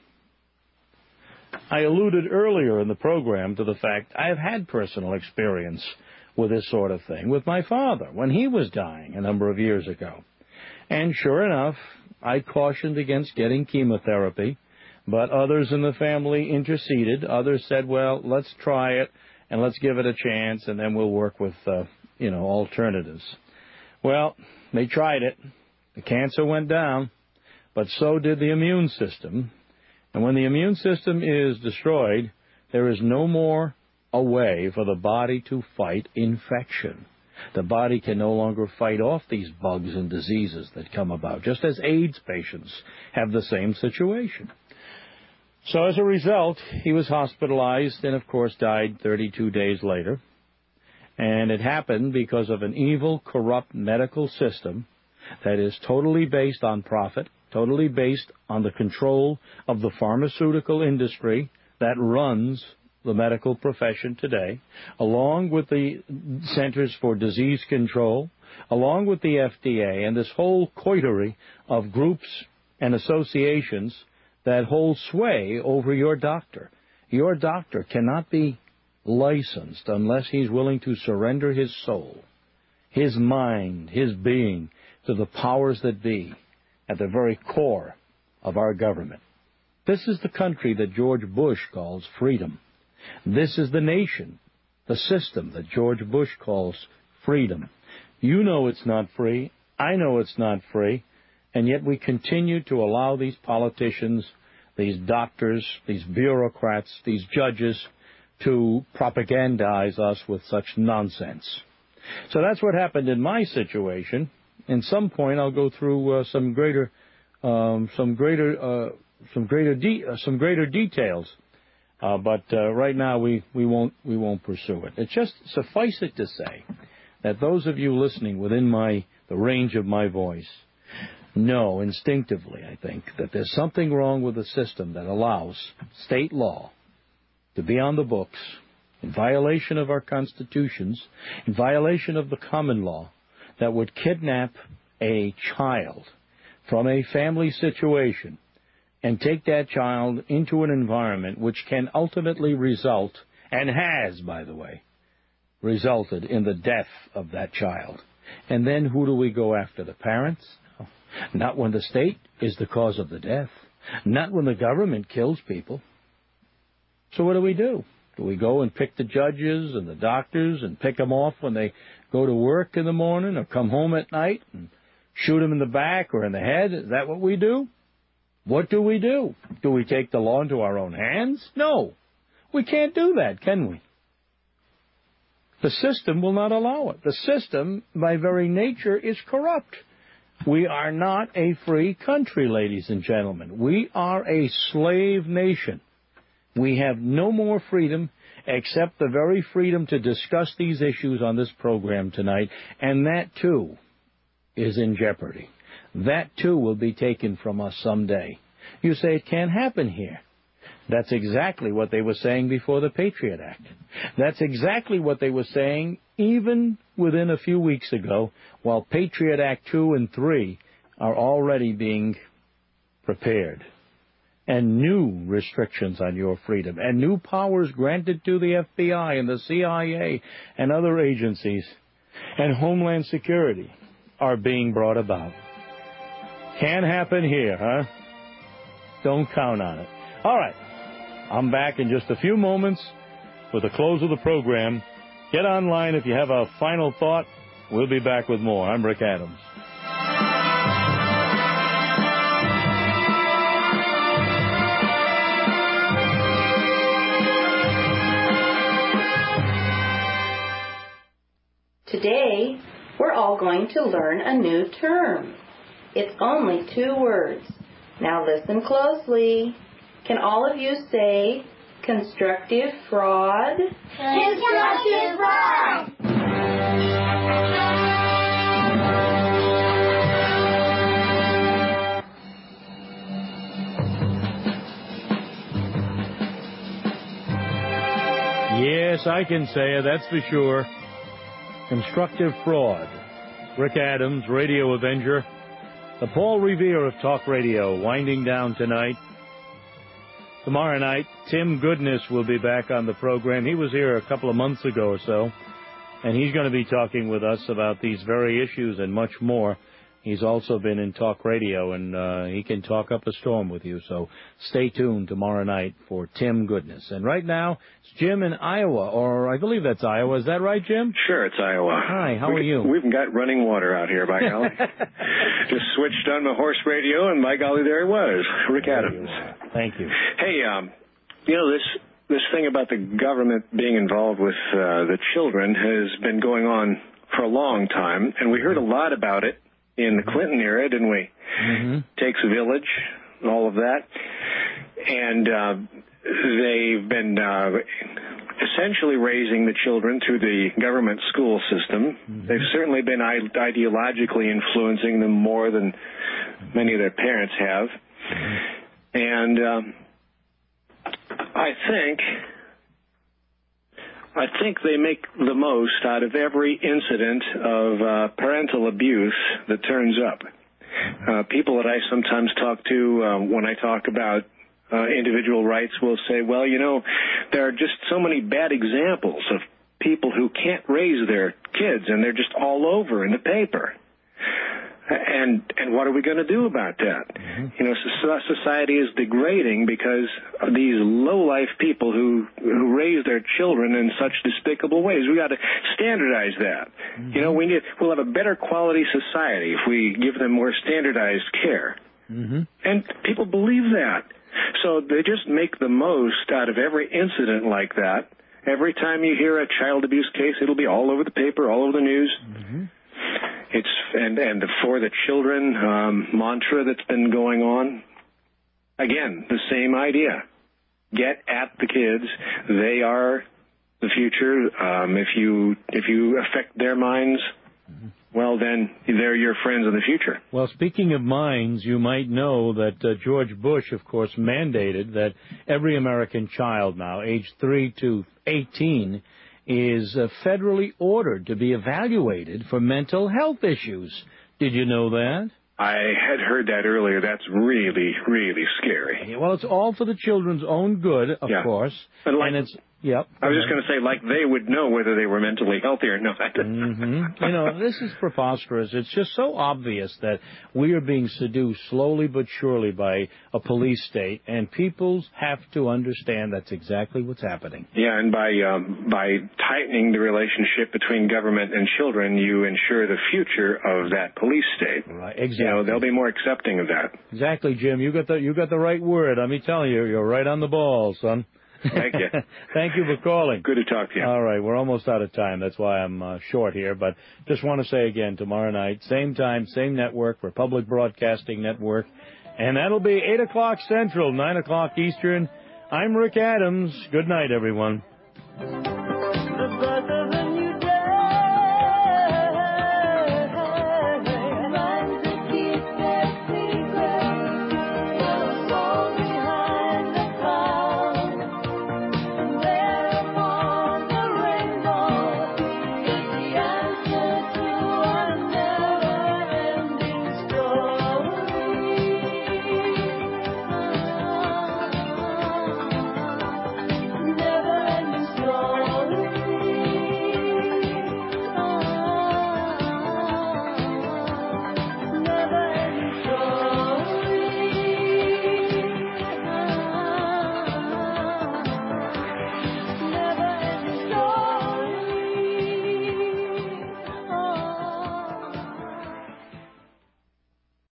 I alluded earlier in the program to the fact I have had personal experience with this sort of thing with my father when he was dying a number of years ago. And sure enough, I cautioned against getting chemotherapy, but others in the family interceded. Others said, well, let's try it, and let's give it a chance, and then we'll work with, uh, you know, alternatives. Well, they tried it. The cancer went down, but so did the immune system. And when the immune system is destroyed, there is no more a way for the body to fight infection. The body can no longer fight off these bugs and diseases that come about, just as AIDS patients have the same situation. So as a result, he was hospitalized and, of course, died thirty-two days later. And it happened because of an evil, corrupt medical system that is totally based on profit, totally based on the control of the pharmaceutical industry that runs the medical profession today, along with the Centers for Disease Control, along with the F D A, and this whole coterie of groups and associations that hold sway over your doctor. Your doctor cannot be licensed unless he's willing to surrender his soul, his mind, his being to the powers that be at the very core of our government. This is the country that George Bush calls freedom. This is the nation, the system that George Bush calls freedom. You know it's not free. I know it's not free. And yet we continue to allow these politicians, these doctors, these bureaucrats, these judges to propagandize us with such nonsense. So that's what happened in my situation. In some point, I'll go through uh, some greater, um, some greater, uh, some greater, de- uh, some greater details. Uh, but uh, right now, we, we won't we won't pursue it. It just suffice it to say that those of you listening within my the range of my voice know instinctively, I think, that there's something wrong with the system that allows state law to be on the books in violation of our constitutions, in violation of the common law, that would kidnap a child from a family situation and take that child into an environment which can ultimately result, and has, by the way, resulted in the death of that child. And then who do we go after? The parents? No. Not when the state is the cause of the death. Not when the government kills people. So what do we do? Do we go and pick the judges and the doctors and pick them off when they go to work in the morning or come home at night and shoot them in the back or in the head? Is that what we do? What do we do? Do we take the law into our own hands? No. We can't do that, can we? The system will not allow it. The system, by very nature, is corrupt. We are not a free country, ladies and gentlemen. We are a slave nation. We have no more freedom except the very freedom to discuss these issues on this program tonight, and that, too, is in jeopardy. That, too, will be taken from us someday. You say it can't happen here. That's exactly what they were saying before the Patriot Act. That's exactly what they were saying even within a few weeks ago, while Patriot Act two and three are already being prepared. And new restrictions on your freedom, and new powers granted to the F B I and the C I A and other agencies, and Homeland Security are being brought about. Can't happen here, huh? Don't count on it. All right. I'm back in just a few moments with the close of the program. Get online if you have a final thought. We'll be back with more. I'm Rick Adams. Today, we're all going to learn a new term. It's only two words. Now listen closely. Can all of you say constructive fraud? Constructive fraud! Yes, I can say it, that's for sure. Constructive fraud. Rick Adams, Radio Avenger. The Paul Revere of Talk Radio, winding down tonight. Tomorrow night, Tim Goodness will be back on the program. He was here a couple of months ago or so, and he's going to be talking with us about these very issues and much more. He's also been in Talk Radio, and uh, he can talk up a storm with you. So stay tuned tomorrow night for Tim Goodness. And right now, it's Jim in Iowa, or I believe that's Iowa. Is that right, Jim? Sure, it's Iowa. Hi, how we, are you? We've got running water out here, by golly. Just switched on my horse radio, and by golly, there he was, Rick Adams. Thank you. Hey, um, you know, this this thing about the government being involved with uh, the children has been going on for a long time, and we heard a lot about it in the Clinton era, didn't we? Mm-hmm. Takes a village, all of that. And uh, they've been uh, essentially raising the children through the government school system. Mm-hmm. They've certainly been ideologically influencing them more than many of their parents have. Mm-hmm. And um, I think... I think they make the most out of every incident of uh, parental abuse that turns up. Uh, people that I sometimes talk to uh, when I talk about uh, individual rights will say, well, you know, there are just so many bad examples of people who can't raise their kids, and they're just all over in the paper. And and what are we going to do about that? Mm-hmm. You know, society is degrading because of these low-life people who who raise their children in such despicable ways. We got to standardize that. Mm-hmm. You know, we need we'll have a better quality society if we give them more standardized care. Mm-hmm. And people believe that, so they just make the most out of every incident like that. Every time you hear a child abuse case, it'll be all over the paper, all over the news. Mm-hmm. It's and and the for the children um, mantra that's been going on. Again, the same idea. Get at the kids. They are the future. Um, if you if you affect their minds, mm-hmm. well, then they're your friends in the future. Well, speaking of minds, you might know that uh, George Bush, of course, mandated that every American child now, aged three to eighteen, is uh, federally ordered to be evaluated for mental health issues. Did you know that? I had heard that earlier. That's really, really scary. Well, it's all for the children's own good, of yeah. course. And, like, and it's, yep. I was just going to say, like they would know whether they were mentally healthy or not. mm-hmm. You know, this is preposterous. It's just so obvious that we are being seduced slowly but surely by a police state, and people have to understand that's exactly what's happening. Yeah, and by um, by tightening the relationship between government and children, you ensure the future of that police state. Right, exactly. You know, they'll be more accepting of that. Exactly, Jim. You got the you got the right word. Let me tell you, you're right on the ball, son. Thank you. Thank you for calling. Good to talk to you. All right, we're almost out of time. That's why I'm uh, short here. But just want to say again, tomorrow night, same time, same network, Republic Broadcasting Network. And that'll be eight o'clock Central, nine o'clock Eastern. I'm Rick Adams. Good night, everyone.